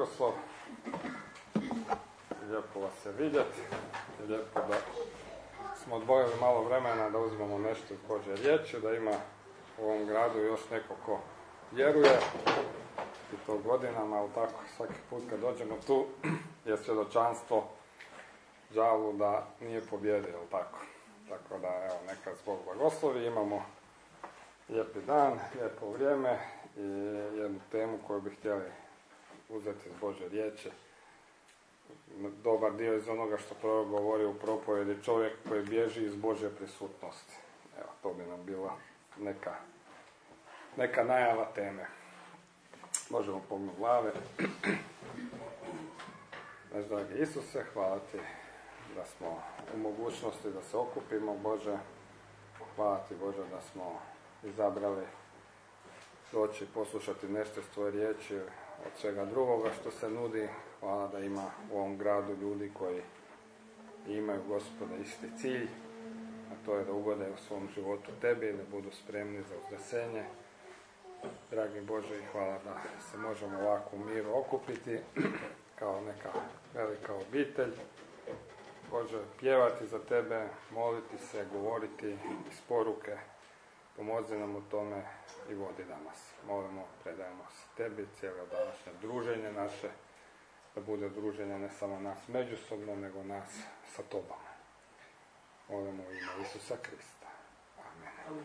blagoslov. Lijepo vas je vidjeti. Lijepo da smo odvojili malo vremena da uzmemo nešto iz Božje riječi, da ima u ovom gradu još neko ko vjeruje i to godinama, ali tako svaki put kad dođemo tu je svjedočanstvo žalu da nije pobjedio, tako. Tako da, evo, neka Bog blagoslovi, imamo lijepi dan, lijepo vrijeme i jednu temu koju bi htjeli uzeti iz Božje riječi. Dobar dio iz onoga što prorok govori u propovjedi, čovjek koji bježi iz Božje prisutnosti. Evo, to bi nam bila neka najava teme. Možemo pognuti glave. Naš dragi Isuse, hvala ti da smo u mogućnosti da se okupimo, Bože. Hvala ti, Bože, da smo izabrali doći poslušati nešto iz tvoje riječi od svega drugoga što se nudi. Hvala da ima u ovom gradu ljudi koji imaju, Gospode, isti cilj, a to je da ugode u svom životu tebi i da budu spremni za uznesenje. Dragi Bože, i hvala da se možemo ovako u miru okupiti kao neka velika obitelj. Bože, pjevati za tebe, moliti se, govoriti iz poruke. Pomozi nam u tome i vodi danas. Molimo, predajemo se tebi, cijelo današnje druženje naše, da bude druženje ne samo nas međusobno, nego nas sa tobom. Molimo u ime Isusa Krista. Amen.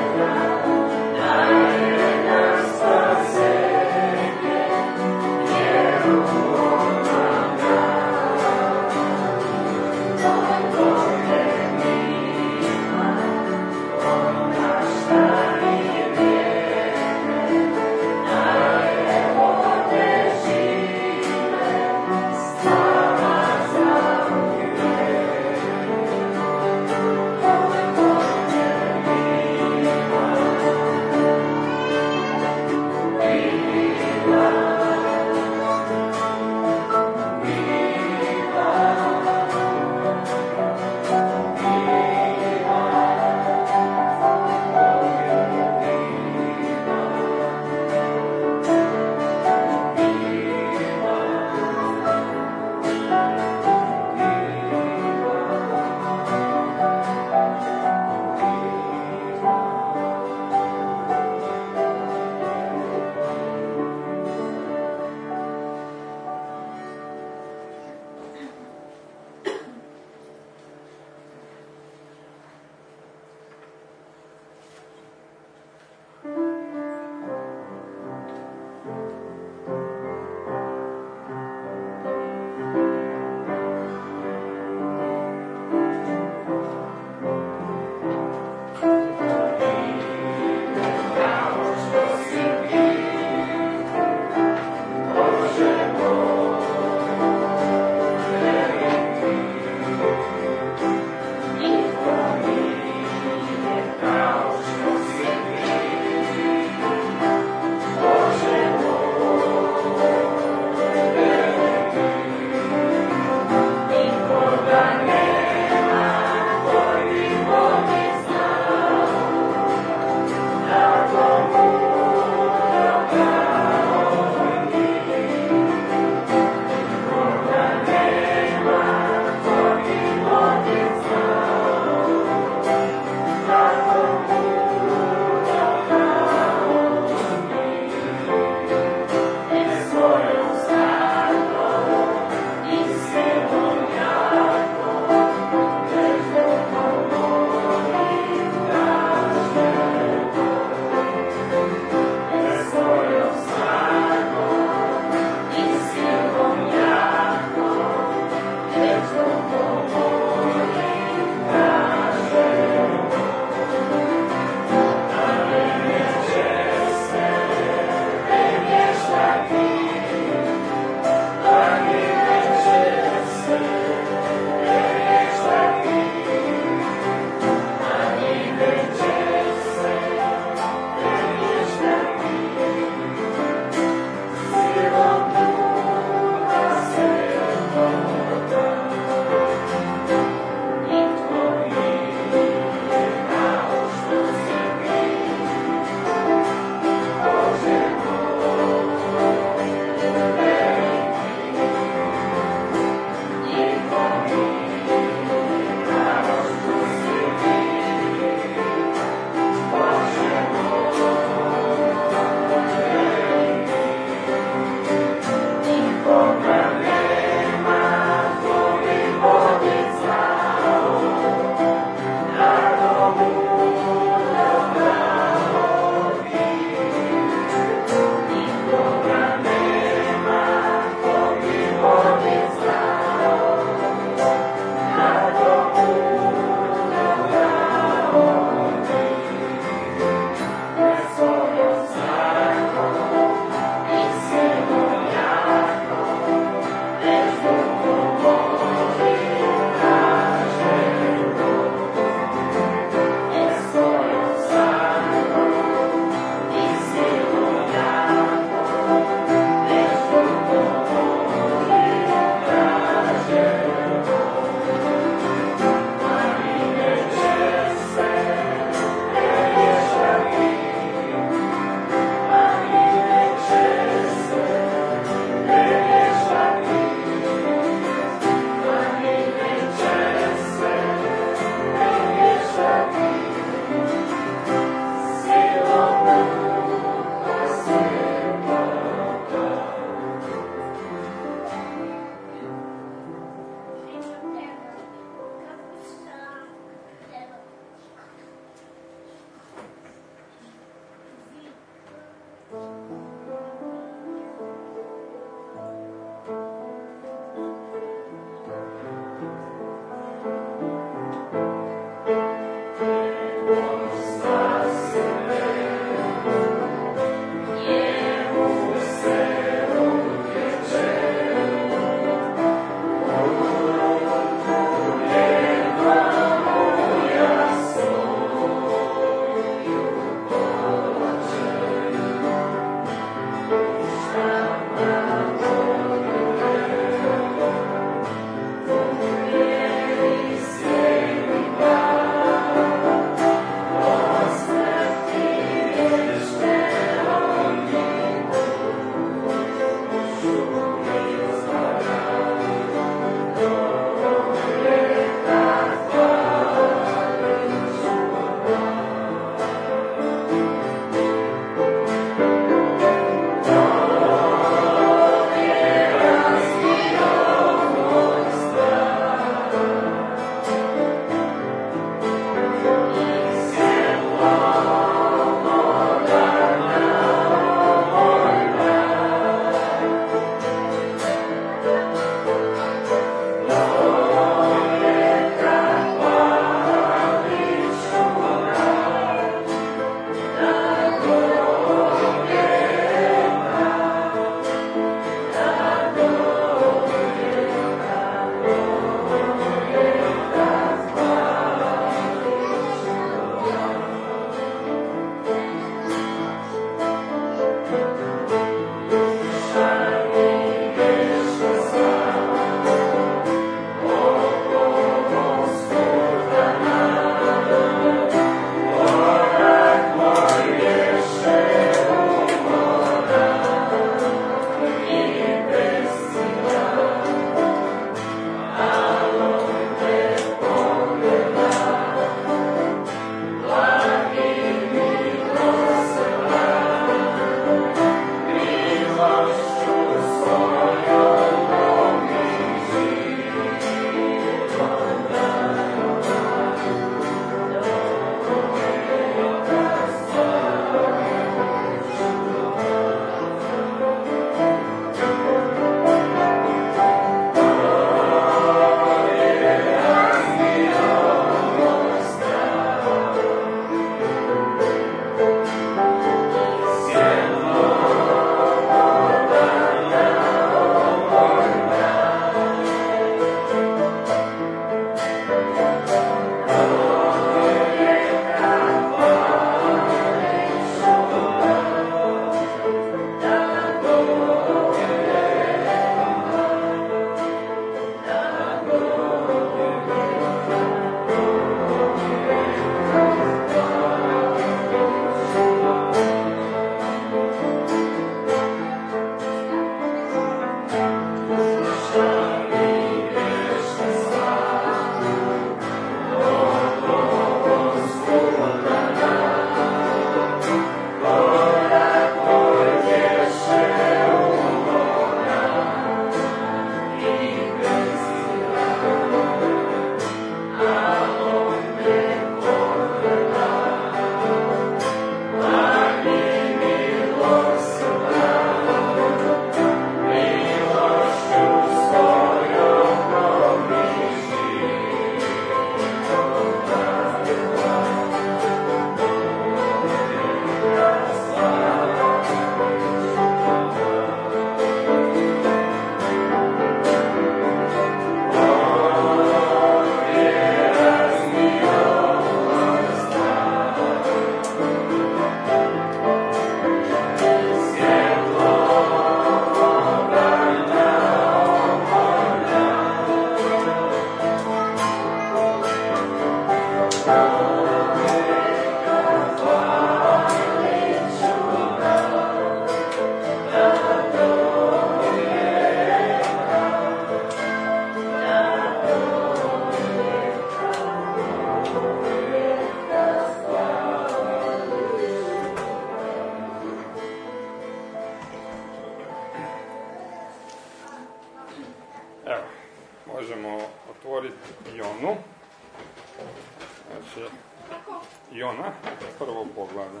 Znači, Jona, prvo poglavlje.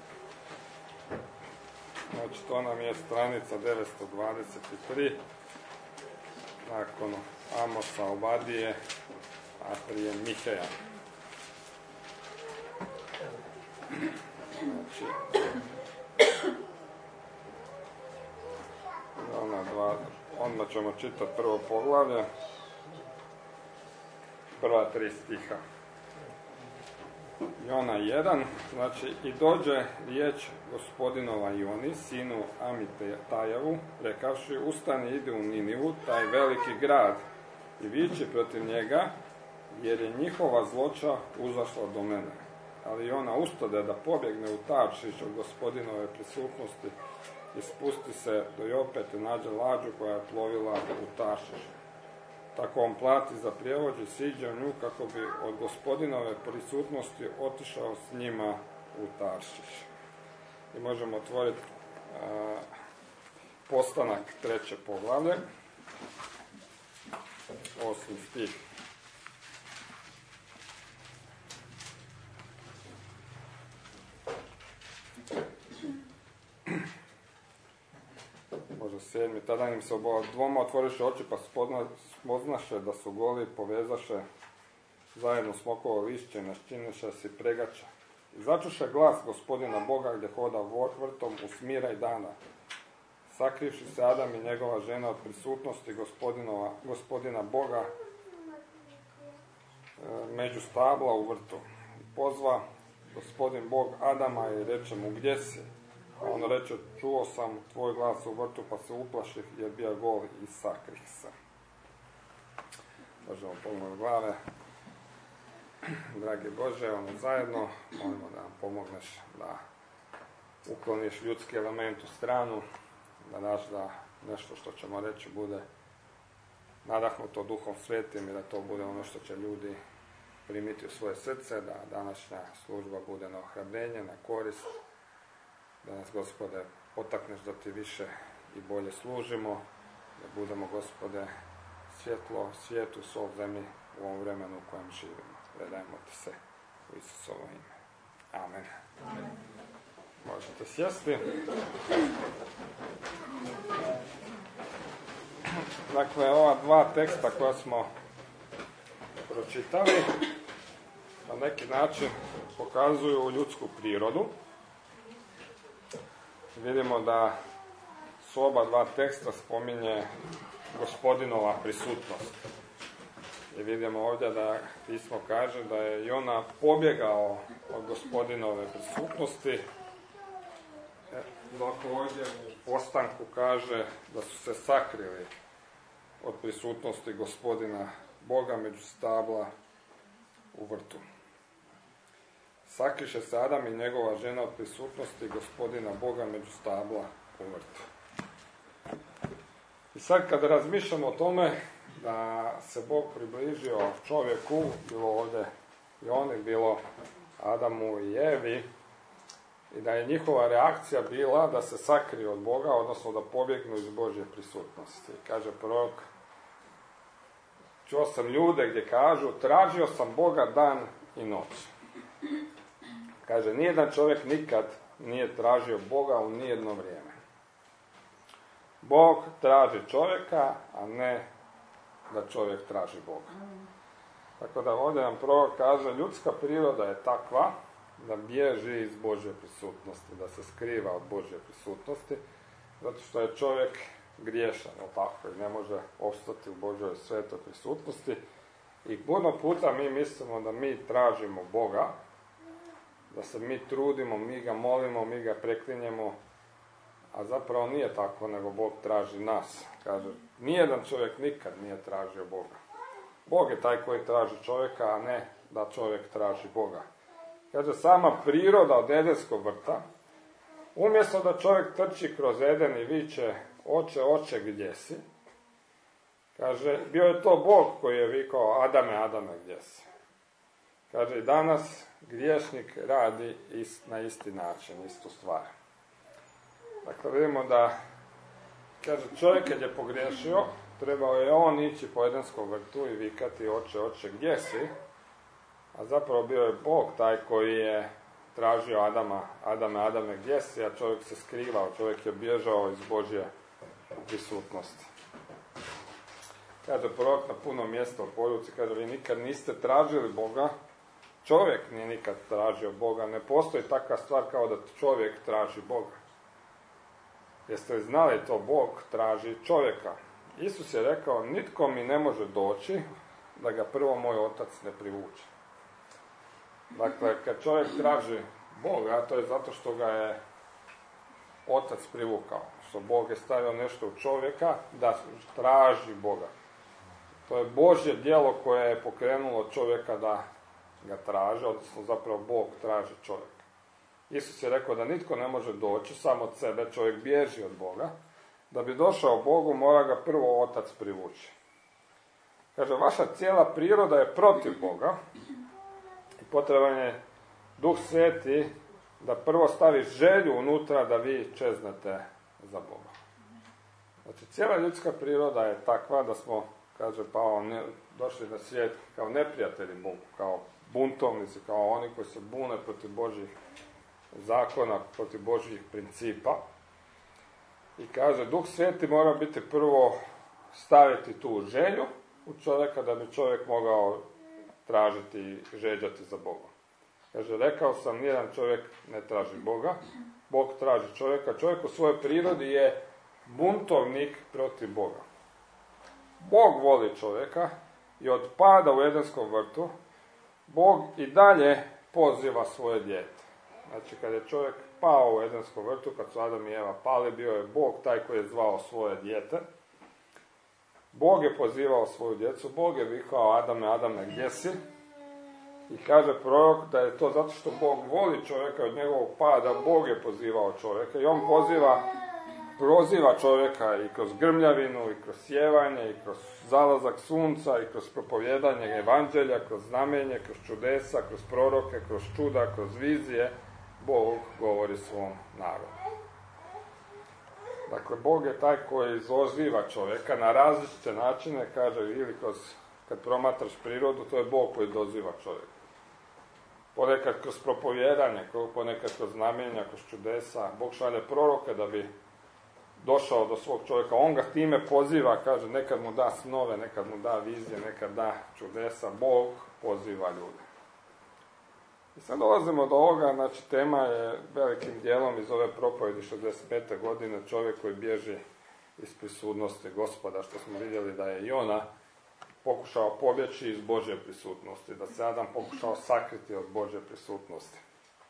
Znači, to nam je stranica 923, nakon Amosa, Obadije, a prije Mikeja. Znači, onda ćemo čitati prvo poglavlje, prva 3 stiha. Jona 1, znači, i dođe riječ gospodinova Joni, sinu Amitajevu, rekavši, ustani, ide u Ninivu, taj veliki grad, i viči protiv njega, jer je njihova zloća uzašla do mene. Ali Jona ustade da pobjegne u Taršiš od gospodinove prisutnosti i spusti se do Jope te nađe lađu koja je plovila u Taršiš. Tako on plati za prijevoz i siđe u nju kako bi od gospodinove prisutnosti otišao s njima u Taršiš. I možemo otvoriti Postanak 3. poglavlje, 8. stih. Može 7. Tada im se dvoma otvoriše oči, pa spoznaše da su goli, povezaše zajedno smokovo lišće i naščiniše si pregača. I začuše glas gospodina Boga gdje hoda vrtom u smira i dana. Sakrivši se Adam i njegova žena od prisutnosti gospodina Boga među stabla u vrtu. Pozva gospodin Bog Adama i reče mu, gdje si? A on reče, čuo sam tvoj glas u vrtu, pa se uplaših jer bija gol i sakrih se. Možemo pogledati glave. Dragi Bože, zajedno, molimo da nam pomogneš da ukloniš ljudski element u stranu, da daš da nešto što ćemo reći bude nadahnuto Duhom Svetim i da to bude ono što će ljudi primiti u svoje srce, da današnja služba bude na ohrabrenje, na korist, da nas, Gospode, potakneš da ti više i bolje služimo, da budemo, Gospode, svjetlo, svijetu, sol zemlji u ovom vremenu u kojem živimo. Predajmo ti se u Isusovo ime. Amen. Amen. Možete sjesti. Dakle, ova 2 teksta koja smo pročitali na neki način pokazuju ljudsku prirodu. Vidimo da su oba 2 teksta spominje gospodinova prisutnost. I vidimo ovdje da pismo kaže da je Jona pobjegao od gospodinove prisutnosti, dok ovdje u Postanku kaže da su se sakrili od prisutnosti gospodina Boga među stabla u vrtu. Sakriše se Adam i njegova žena od prisutnosti gospodina Boga među stabla u vrtu. I sad kad razmišljamo o tome da se Bog približio čovjeku, bilo ovdje Joni, bilo Adamu i Evi, i da je njihova reakcija bila da se sakriju od Boga, odnosno da pobjegnu iz Božje prisutnosti. Kaže prorok, čuo sam ljude gdje kažu, tražio sam Boga dan i noć. Kaže, nijedan čovjek nikad nije tražio Boga u nijedno vrijeme. Bog traži čovjeka, a ne da čovjek traži Boga. Tako da ovdje nam prorok kaže, ljudska priroda je takva da bježi iz Božje prisutnosti, da se skriva od Božje prisutnosti, zato što je čovjek griješan, tako, i ne može opstati u Božjoj svetoj prisutnosti. I puno puta mi mislimo da mi tražimo Boga, da se mi trudimo, mi ga molimo, mi ga preklinjemo, a zapravo nije tako, nego Bog traži nas. Kaže, nijedan čovjek nikad nije tražio Boga. Bog je taj koji traži čovjeka, a ne da čovjek traži Boga. Kaže, sama priroda od Edenskog vrta, umjesto da čovjek trči kroz Eden i viče, oče, oče, gdje si? Kaže, bio je to Bog koji je vikao, Adame, Adame, gdje si? Kaže, i danas griješnik radi na isti način, istu stvar. Dakle, vidimo da, kaže, čovjek kad je pogriješio, trebao je on ići po Edenskom vrtu i vikati, oče, oče, gdje si? A zapravo bio je Bog taj koji je tražio Adame, gdje si, a čovjek se skrivao, čovjek je bježao iz Božje prisutnosti. Kaže prorok na puno mjesta u poruci, kaže, vi nikad niste tražili Boga, čovjek nije nikad tražio Boga, ne postoji takva stvar kao da čovjek traži Boga. Jeste li znali to, Bog traži čovjeka? Isus je rekao, nitko mi ne može doći da ga prvo moj otac ne privuče. Dakle, kad čovjek traži Boga, to je zato što ga je otac privukao. Što Bog je stavio nešto u čovjeka da traži Boga. To je Božje djelo koje je pokrenulo čovjeka da ga traži, odnosno zapravo Bog traži čovjeka. Isus je rekao da nitko ne može doći sam od sebe, čovjek bježi od Boga. Da bi došao Bogu, mora ga prvo otac privući. Kaže, vaša cijela priroda je protiv Boga i potreban je Duh Sveti da prvo stavi želju unutra da vi čeznete za Boga. Znači, cijela ljudska priroda je takva da smo, kaže Pavao, došli na svijet kao neprijatelji Bogu, kao buntovnici, kao oni koji se bune protiv Božjih zakona, protiv Božjih principa. I kaže, Duh Sveti mora biti prvo staviti tu želju u čovjeka da bi čovjek mogao tražiti i žeđati za Bogom. Kaže, rekao sam, nijedan čovjek ne traži Boga, Bog traži čovjeka. Čovjek u svojoj prirodi je buntovnik protiv Boga. Bog voli čovjeka i od pada u Edenskom vrtu Bog i dalje poziva svoje dijete. Znači, kad je čovjek pao u Edenskom vrtu, kad su Adam i Eva pali, bio je Bog taj koji je zvao svoje dijete. Bog je pozivao svoju djecu, Bog je vikao, Adame, gdje si? I kaže prorok da je to zato što Bog voli čovjeka, od njegovog pada Bog je pozivao čovjeka i on proziva čovjeka i kroz grmljavinu, i kroz sjevanje, i kroz zalazak sunca, i kroz propovjedanje evanđelja, kroz znamenje, kroz čudesa, kroz proroke, kroz čuda, kroz vizije. Bog govori svom narodu. Dakle, Bog je taj koji izoziva čovjeka na različite načine, kaže, ili kad promatraš prirodu, to je Bog koji doziva čovjeka. Ponekad kroz propovjedanje, ponekad kroz znamenja, kroz čudesa. Bog šalje proroke da bi došao do svog čovjeka. On ga time poziva, kaže, nekad mu da snove, nekad mu da vizije, nekad da čudesa. Bog poziva ljude. I sad dolazimo do ovoga, znači tema je velikim dijelom iz ove propovjedi 65. godine, čovjek koji bježi iz prisutnosti Gospoda, što smo vidjeli da je Jona pokušao pobjeći iz Božje prisutnosti, da se Adam pokušao sakriti od Božje prisutnosti.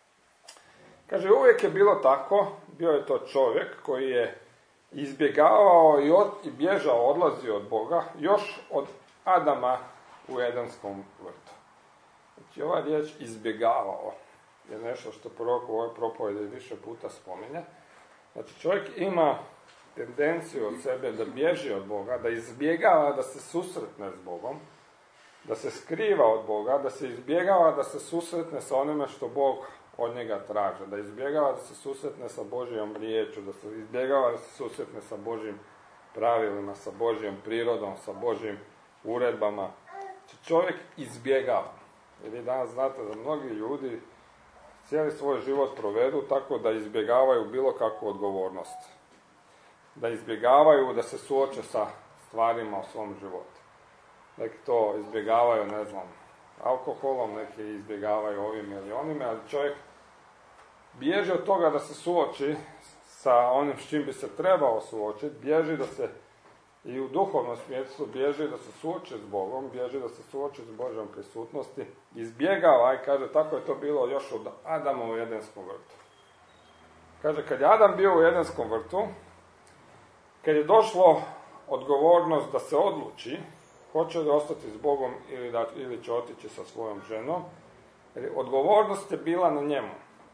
Kaže, uvijek je bilo tako, bio je to čovjek koji je izbjegavao i bježao, odlazio od Boga, još od Adama u Edenskom vrtu. Znači, ova riječ izbjegavao je nešto što prorok u ovoj propovjedi više puta spominje. Znači, čovjek ima tendenciju od sebe da bježi od Boga, da izbjegava da se susretne s Bogom, da se skriva od Boga, da se izbjegava da se susretne sa onime što Bog od njega traže, da izbjegava da se susretne sa Božjom riječu, da se izbjegava da se susretne sa Božjim pravilima, sa Božjom prirodom, sa Božjim uredbama. Znači, čovjek izbjegava. Jer vi danas znate da mnogi ljudi cijeli svoj život provedu tako da izbjegavaju bilo kakvu odgovornost. Da izbjegavaju da se suoče sa stvarima u svom životu. Neki to izbjegavaju, ne znam, alkoholom, neki izbjegavaju ovim ili onime, ali čovjek bježi od toga da se suoči sa onim s čim bi se trebao suočiti, bježi da se i u duhovnom smislu bježi da se suoči s Bogom, bježi da se suoči s Božjom prisutnosti, izbjegava i kaže, tako je to bilo još od Adama u Edenskom vrtu. Kaže, kad je Adam bio u Edenskom vrtu, kad je došlo odgovornost da se odluči, hoće li ostati s Bogom ili će otići sa svojom ženom, jer odgovornost je bila na njemu.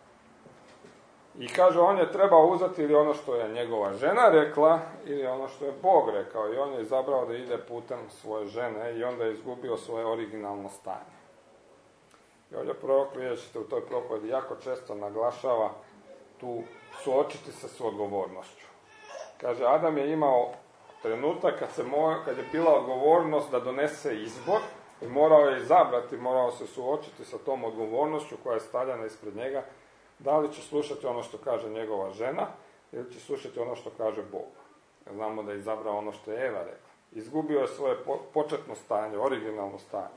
I kaže, on je trebao uzeti ili ono što je njegova žena rekla, ili ono što je Bog rekao. I on je izabrao da ide putem svoje žene i onda je izgubio svoje originalno stanje. I ovdje prorok, vidjet ćete u toj propovjedi, jako često naglašava tu suočiti se s odgovornošću. Kaže, Adam je imao trenutak kad je bila odgovornost da donese izbor, I morao je izabrati, morao se suočiti sa tom odgovornošću koja je stavljena ispred njega, da li će slušati ono što kaže njegova žena ili će slušati ono što kaže Bog. Znamo da je izabrao ono što je Eva rekla. Izgubio je svoje početno stanje, originalno stanje.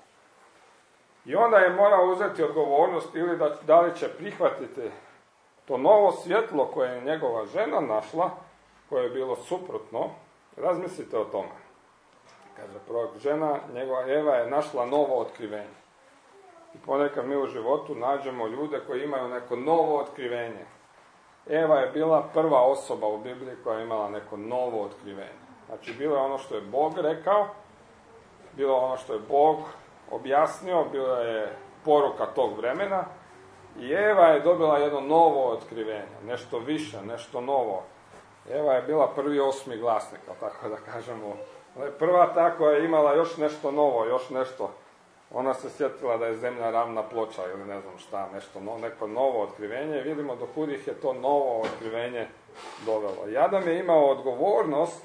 I onda je morao uzeti odgovornost ili da li će prihvatiti to novo svjetlo koje je njegova žena našla, koje je bilo suprotno. Razmislite o tome. Kaže prorok, žena, njegova Eva je našla novo otkrivenje. I ponekad mi u životu nađemo ljude koji imaju neko novo otkrivenje. Eva je bila prva osoba u Bibliji koja je imala neko novo otkrivenje. Znači, bilo je ono što je Bog rekao, bilo je ono što je Bog objasnio, bila je poruka tog vremena i Eva je dobila jedno novo otkrivenje, nešto više, nešto novo. Eva je bila prvi osmi glasnik, tako da kažemo. Ona je prva ta koja je imala još nešto novo, još nešto. Ona se sjetila da je zemlja ravna ploča ili ne znam šta, neko novo otkrivenje. Vidimo do kud ih je to novo otkrivenje dovelo. I Adam je imao odgovornost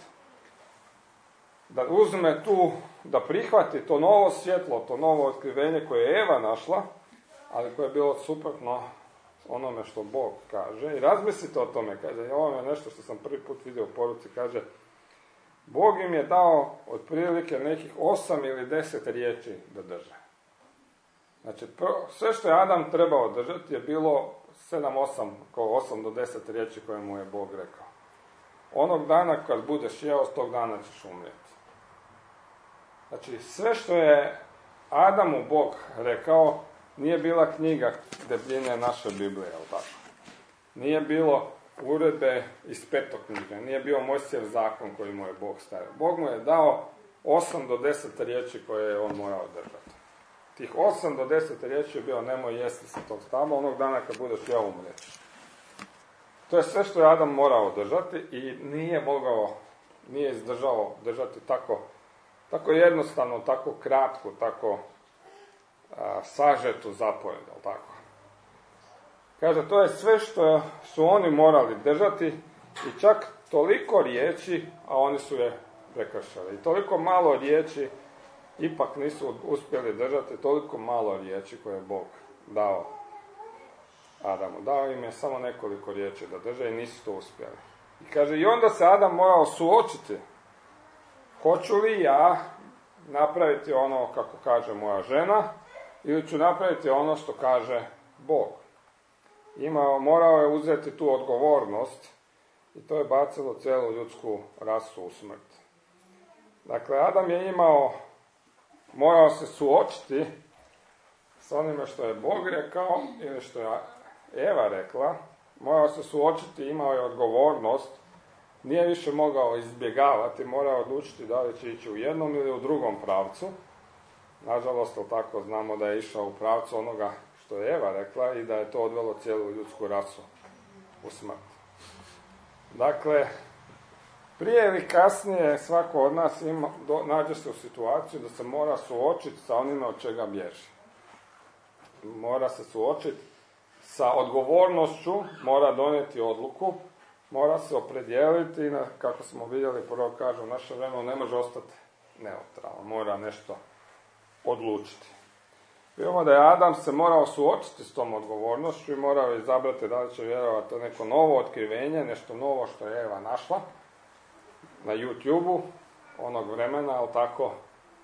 da uzme tu, da prihvati to novo svjetlo, to novo otkrivenje koje je Eva našla, ali koje je bilo suprotno onome što Bog kaže. I razmislite o tome, kaže, ovo je nešto što sam prvi put vidio u poruci, kaže, Bog im je dao otprilike nekih 8 ili 10 riječi da drže. Znači, sve što je Adam trebao držati je bilo 8 do 10 riječi koje mu je Bog rekao. Onog dana kad budeš jeo, s tog dana ćeš umrijeti. Znači, sve što je Adamu Bog rekao, nije bila knjiga debljine naše Biblije, jel tako? Nije bilo uredbe iz Petoknjige, nije bio Mojsijev zakon koji mu je Bog stavio. Bog mu je dao 8 do 10 riječi koje je on morao držati. Tih 8 do 10 riječi je bio nemoj jesti sa tog stabla, onog dana kad budeš jeo umrijeti. To je sve što je Adam morao držati i nije izdržao držati tako jednostavno, tako kratko, tako sažetu zapovjed, jel tako? Kaže, to je sve što su oni morali držati i čak toliko riječi, a oni su je prekršili. I toliko malo riječi ipak nisu uspjeli držati, toliko malo riječi koje je Bog dao Adamu. Dao im je samo nekoliko riječi da drže i nisu to uspjeli. I kaže, i onda se Adam morao suočiti. Hoću li ja napraviti ono kako kaže moja žena ili ću napraviti ono što kaže Bog? Morao je uzeti tu odgovornost i to je bacilo cijelu ljudsku rasu u smrt. Dakle, Adam je morao se suočiti s onime što je Bog rekao ili što je Eva rekla, morao se suočiti, imao je odgovornost, nije više mogao izbjegavati, morao odlučiti da li će ići u jednom ili u drugom pravcu. Nažalost, tako znamo da je išao u pravcu onoga što je Eva rekla i da je to odvelo cijelu ljudsku rasu u smrt. Dakle, prije ili kasnije svako od nas nađe se u situaciju da se mora suočiti sa onime od čega bježi. Mora se suočiti sa odgovornošću, mora donijeti odluku, mora se opredijeliti i kako smo vidjeli, prvo kažu, naše vremena ne može ostati neutralno, mora nešto odlučiti. Vidimo da je Adam se morao suočiti s tom odgovornošću i morao izabrati da li će vjerovati neko novo otkrivenje, nešto novo što je Eva našla na YouTube-u onog vremena, ali tako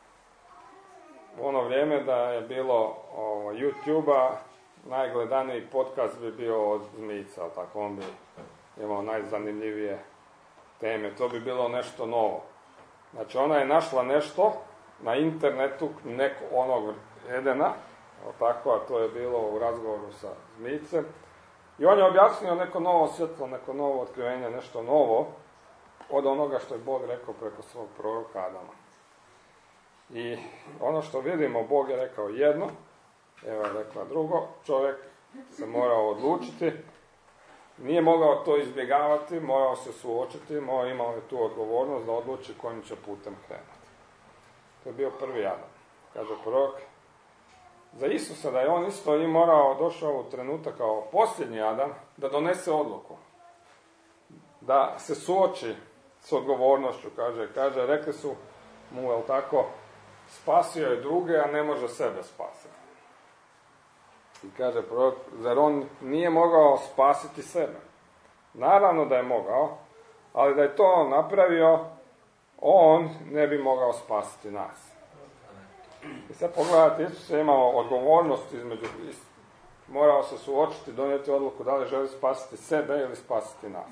u ono vrijeme da je bilo YouTube-a, najgledaniji podcast bi bio od zmijica, ali tako on bi imao najzanimljivije teme, to bi bilo nešto novo. Znači ona je našla nešto na internetu, onog Edena, tako, a to je bilo u razgovoru sa zmijicem, i on je objasnio neko novo svjetlo, neko novo otkrivenje, nešto novo od onoga što je Bog rekao preko svog proroka Adama. I ono što vidimo, Bog je rekao jedno, Eva je rekla drugo, čovjek se morao odlučiti, nije mogao to izbjegavati, morao se suočiti, imao je tu odgovornost da odluči kojim će putem krenuti. To je bio prvi Adam. Kaže prorok za Isusa da je on isto i došao u trenutak kao posljednji Adam da donese odluku. Da se suoči s odgovornošću, kaže, rekli su mu, jel tako, spasio je druge, a ne može sebe spasiti. I kaže prorok, zar on nije mogao spasiti sebe? Naravno da je mogao, ali da je to on napravio, on ne bi mogao spasiti nas. I sad pogledajte, Isus je imao odgovornost morao se suočiti, donijeti odluku da li želi spasiti sebe ili spasiti nas.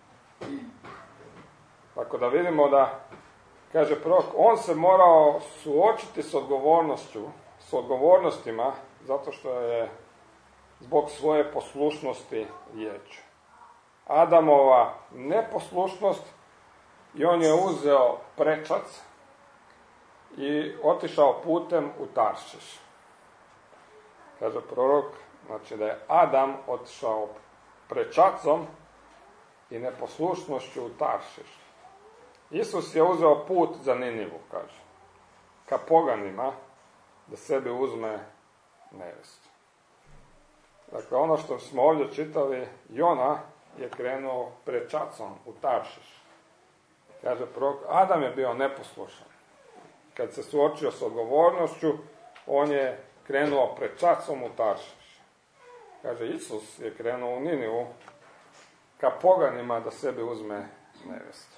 Tako da vidimo da, kaže prorok, on se morao suočiti s odgovornostima, zato što je zbog svoje poslušnosti riječ. Adamova neposlušnost i on je uzeo prečac i otišao putem u Taršiš. Kaže prorok, znači da je Adam otišao prečacom i neposlušnošću u Taršiš. Isus je uzeo put za Ninivu, kaže, ka poganima, da sebi uzme nevestu. Dakle, ono što smo ovdje čitali, Jona je krenuo prečacom u Taršiš. Kaže prorok, Adam je bio neposlušan. Kad se suočio s odgovornošću, on je krenuo prečacom u Taršiš. Kaže, Isus je krenuo u Ninivu ka poganima da sebi uzme nevestu.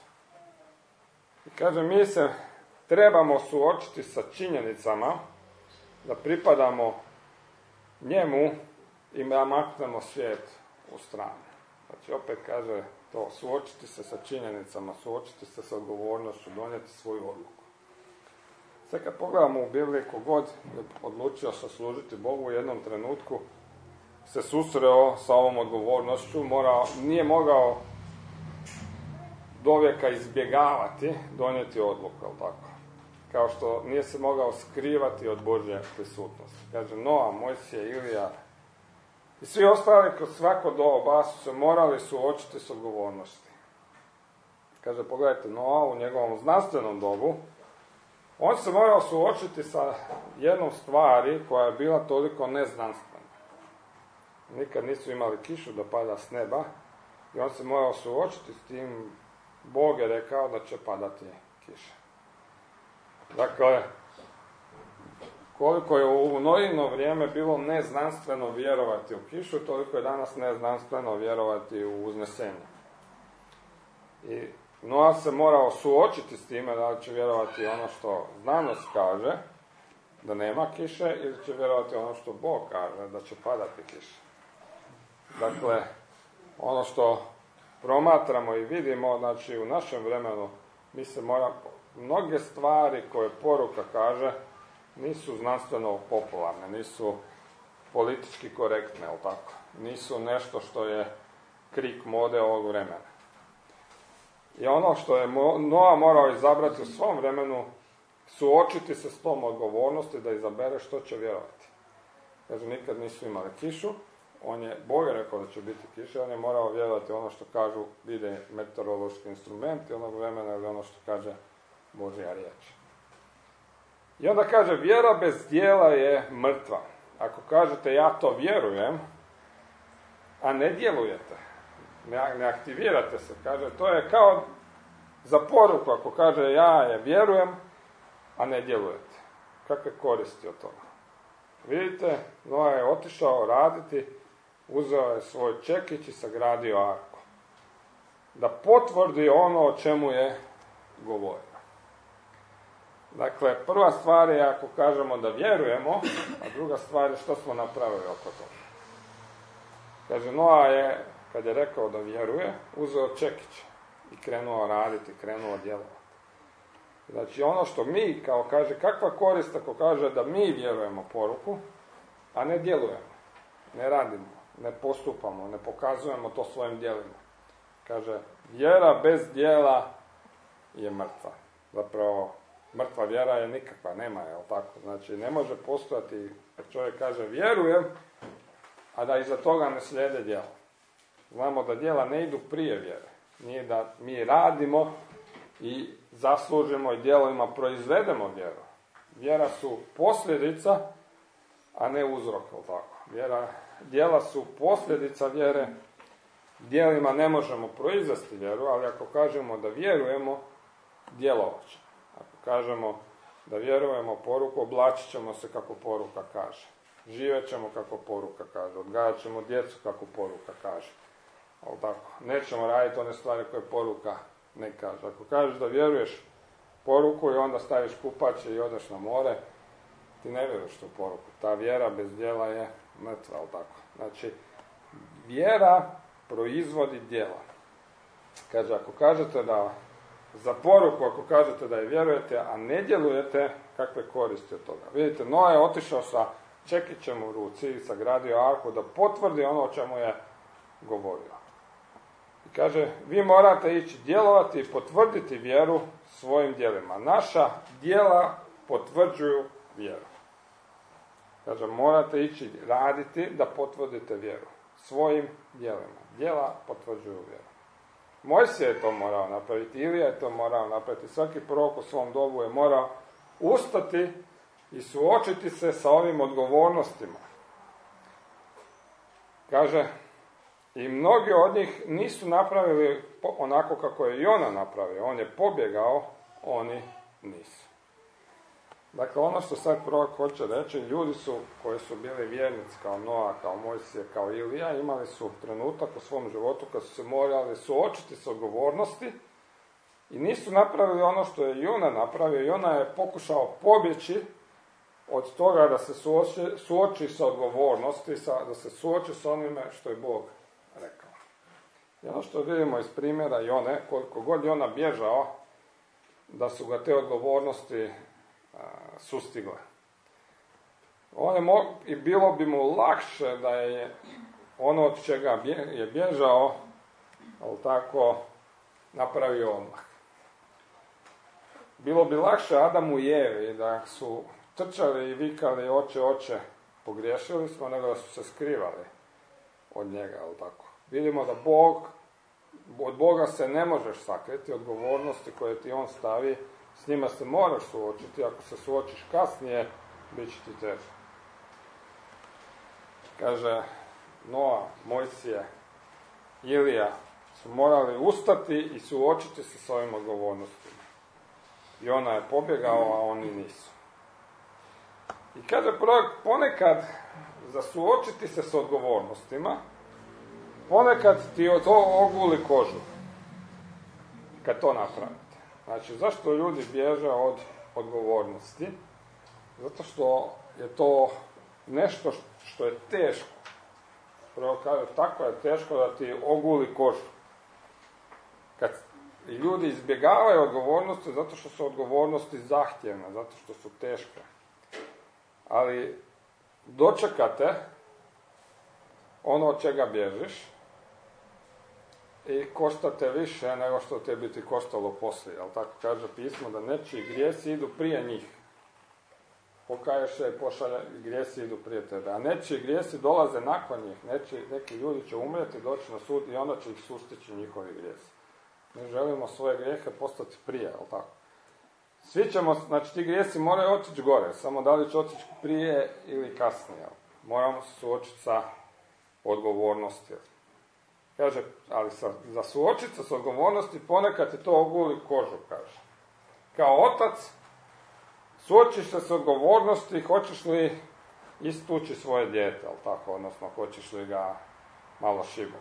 I kaže, mi se trebamo suočiti sa činjenicama da pripadamo njemu i da maknemo svijet u stranu. Znači, opet kaže to, suočiti se sa činjenicama, suočiti se sa odgovornošću, donijeti svoju odluku. Sve kad pogledamo u Bibliji, kogod je odlučio se služiti Bogu u jednom trenutku, se susreo sa ovom odgovornošću, nije mogao dovijeka izbjegavati, donijeti odluku, jel tako? Kao što nije se mogao skrivati od Božje prisutnosti. Kaže, Noa, Mojsije, Ilija i svi ostali kroz svako doba su se morali suočiti s odgovornosti. Kaže, pogledajte, Noa u njegovom znanstvenom dobu, on se morao suočiti sa jednom stvari koja je bila toliko neznanstvena. Nikad nisu imali kišu da pada s neba i on se morao suočiti s tim. Bog je rekao da će padati kiša. Dakle, koliko je u Noino vrijeme bilo neznanstveno vjerovati u kišu, toliko je danas neznanstveno vjerovati u uznesenje. I Noa se morao suočiti s time da li će vjerovati ono što znanost kaže, da nema kiše, ili će vjerovati ono što Bog kaže, da će padati kiša. Dakle, ono što promatramo i vidimo, znači u našem vremenu, mi se mnoge stvari koje poruka kaže, nisu znanstveno popularne, nisu politički korektne, ali tako. Nisu nešto što je krik mode ovog vremena. I ono što je Noa morao izabrati u svom vremenu, suočiti se s tom odgovornosti da izabere što će vjerovati. Kaže, nikad nisu imali kišu, Bog je rekao da će biti kiša, on je morao vjerovati ono što kažu, vide meteorološki instrumenti onog vremena ili ono što kaže Božja riječ. I onda kaže, vjera bez djela je mrtva. Ako kažete ja to vjerujem, a ne djelujete, ne aktivirate se, kaže, to je kao za poruku, ako kaže ja je vjerujem, a ne djelujete. Kakve koristi od toga? Vidite, Noa je otišao raditi, uzeo je svoj čekić i sagradio arku. Da potvrdi ono o čemu je govorio. Dakle, prva stvar je ako kažemo da vjerujemo, a druga stvar je što smo napravili oko toga. Kaže, Noa je, kad je rekao da vjeruje, uzeo čekić i krenuo raditi, krenuo djelovati. Znači, ono što mi, kao kaže, kakva korist ako kaže da mi vjerujemo poruku, a ne djelujemo, ne radimo, ne postupamo, ne pokazujemo to svojim djelima. Kaže, vjera bez djela je mrtva. Zapravo, mrtva vjera je nikakva, nema je, jel tako? Znači, ne može postojati, kad čovjek kaže vjerujem, a da iza toga ne slijede djela. Znamo da djela ne idu prije vjere. Nije da mi radimo i zaslužimo i djelima proizvedemo vjeru. Vjera su posljedica, a ne uzrok, jel tako? Djela su posljedica vjere. Djelima ne možemo proizvesti vjeru, ali ako kažemo da vjerujemo, djelovat će. Ako kažemo da vjerujemo poruku, oblačit ćemo se kako poruka kaže. Živjet ćemo kako poruka kaže. Odgajat ćemo djecu kako poruka kaže. Ali tako, nećemo raditi one stvari koje poruka ne kaže. Ako kažeš da vjeruješ poruku i onda staviš kupače i odeš na more, ti ne vjeruješ tu poruku. Ta vjera bez djela je mrtva, ali tako. Znači, vjera proizvodi djela. Kaže, ako kažete da za poruku, ako kažete da je vjerujete, a ne djelujete, kakve koristi od toga? Vidite, Noa je otišao sa čekićem u ruci i sagradio arku da potvrdi ono o čemu je govorio. I kaže, vi morate ići djelovati i potvrditi vjeru svojim djelima. Naša djela potvrđuju vjeru. Kaže, morate ići raditi da potvrdite vjeru svojim djelima. Djela potvrđuju vjeru. Mojsije je to morao napraviti, Ilija je to morao napraviti, svaki prorok u svom dobu je morao ustati i suočiti se sa ovim odgovornostima. Kaže, i mnogi od njih nisu napravili onako kako je Jona napravio. On je pobjegao, oni nisu. Dakle, ono što sad prorok hoće reći, ljudi su koji su bili vjernici kao Noa, kao Mojsije, kao Ilija, imali su trenutak u svom životu kad su se morali suočiti s odgovornosti i nisu napravili ono što je Jona napravio. Jona je pokušao pobjeći od toga da se suoči sa odgovornosti, da se suoči s onime što je Bog rekao. I ono što vidimo iz primjera Jone, koliko god Jona bježao, da su ga te odgovornosti sustigle. I bilo bi mu lakše da je ono od čega je bježao, ali tako, napravio odmah. Bilo bi lakše Adamu i Evi da su trčali i vikali oče, pogriješili smo, nego da su se skrivali od njega, ali tako. Vidimo da od Boga se ne možeš sakriti, odgovornosti koje ti on stavi, s njima se moraš suočiti, ako se suočiš kasnije, bit će ti teže. Kaže, Noa, Mojsije, Ilija su morali ustati i suočiti se s ovim odgovornostima. I ona je pobjegao, a oni nisu. I kaže prorok, ponekad za suočiti se s odgovornostima, ponekad ti to oguli kožu, kad to napravite. Znači, zašto ljudi bježe od odgovornosti? Zato što je to nešto što je teško. Prvo kaže, tako je teško da ti oguli kožu. Kad ljudi izbjegavaju odgovornosti, zato što su odgovornosti zahtjevne, zato što su teške. Ali dočekate ono od čega bježiš i koštate više nego što te bi ti koštalo poslije. Ali tako kaže pismo da nečiji grijesi idu prije njih. Pokaješ se i pošalje, grijesi idu prije tebe. A nečiji grijesi dolaze nakon njih. Neki ljudi će umrijeti, doći na sud i onda će ih sustići njihovi grijesi. Mi želimo svoje grijehe postati prije, ali tako? Svi ćemo, znači ti grijesi moraju otići gore, samo da li će otići prije ili kasnije. Moramo se suočiti sa odgovornosti. Kaže, ali za suočiti se s odgovornosti ponekad ti to oguli kožu, kaže. Kao otac, suočiš se s odgovornosti, hoćeš li istući svoje dijete, ali tako, odnosno hoćeš li ga malo šibu.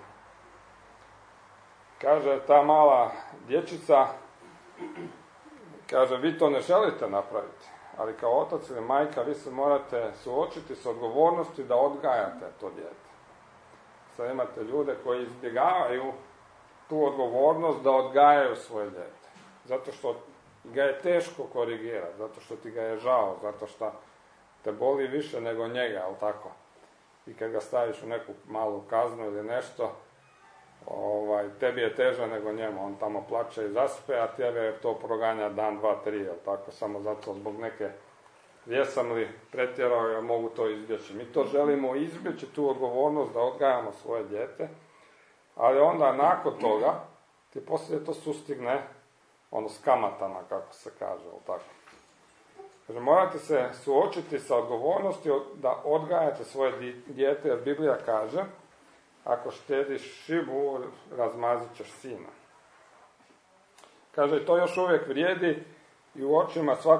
Kaže, ta mala dječica, kaže, vi to ne želite napraviti, ali kao otac ili majka vi se morate suočiti s odgovornosti da odgajate to dijete. Sad imate ljude koji izbjegavaju tu odgovornost da odgajaju svoje dijete. Zato što ga je teško korigirati, zato što ti ga je žao, zato što te boli više nego njega, ali tako. I kad ga staviš u neku malu kaznu ili nešto, tebi je teže nego njemu, on tamo plače i zaspe, a tebe to proganja dan, dva, tri, jel tako, samo zato zbog neke jesam li pretjerao, ja mogu to izbjeći. Mi to želimo izbjeći, tu odgovornost da odgajamo svoje dijete, ali onda nakon toga ti poslije to sustigne, s kamatama, kako se kaže, jel tako. Kaže, morate se suočiti sa odgovornosti da odgajate svoje dijete, jer Biblija kaže, ako štediš šibu, razmazit ćeš sina. Kaže, to još uvijek vrijedi i u očima svakog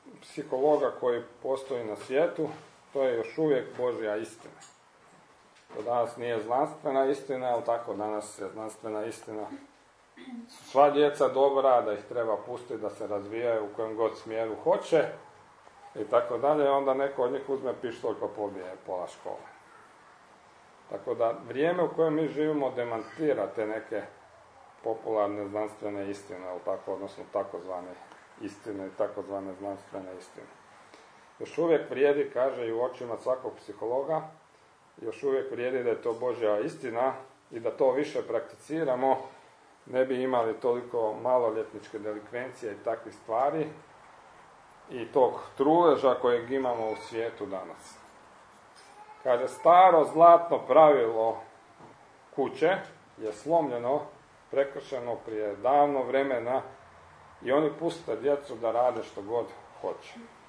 psihologa koji postoji na svijetu, to je još uvijek Božja istina. To danas nije znanstvena istina, ali tako danas je znanstvena istina. Sva djeca dobra, da ih treba pustiti da se razvijaju u kojem god smjeru hoće i tako dalje, onda neko od njih uzme pištolj pa pobije pola škole. Tako da vrijeme u kojem mi živimo demantira te neke popularne znanstvene istine, ali tako, odnosno takozvane istine i takozvane znanstvene istine. Još uvijek vrijedi, kaže i u očima svakog psihologa, još uvijek vrijedi da je to Božja istina i da to više prakticiramo, ne bi imali toliko maloljetničke delikvencije i takvih stvari i tog truleža kojeg imamo u svijetu danas. Kaže, staro zlatno pravilo kuće je slomljeno, prekršeno prije davno vremena i oni puste djecu da rade što god hoće.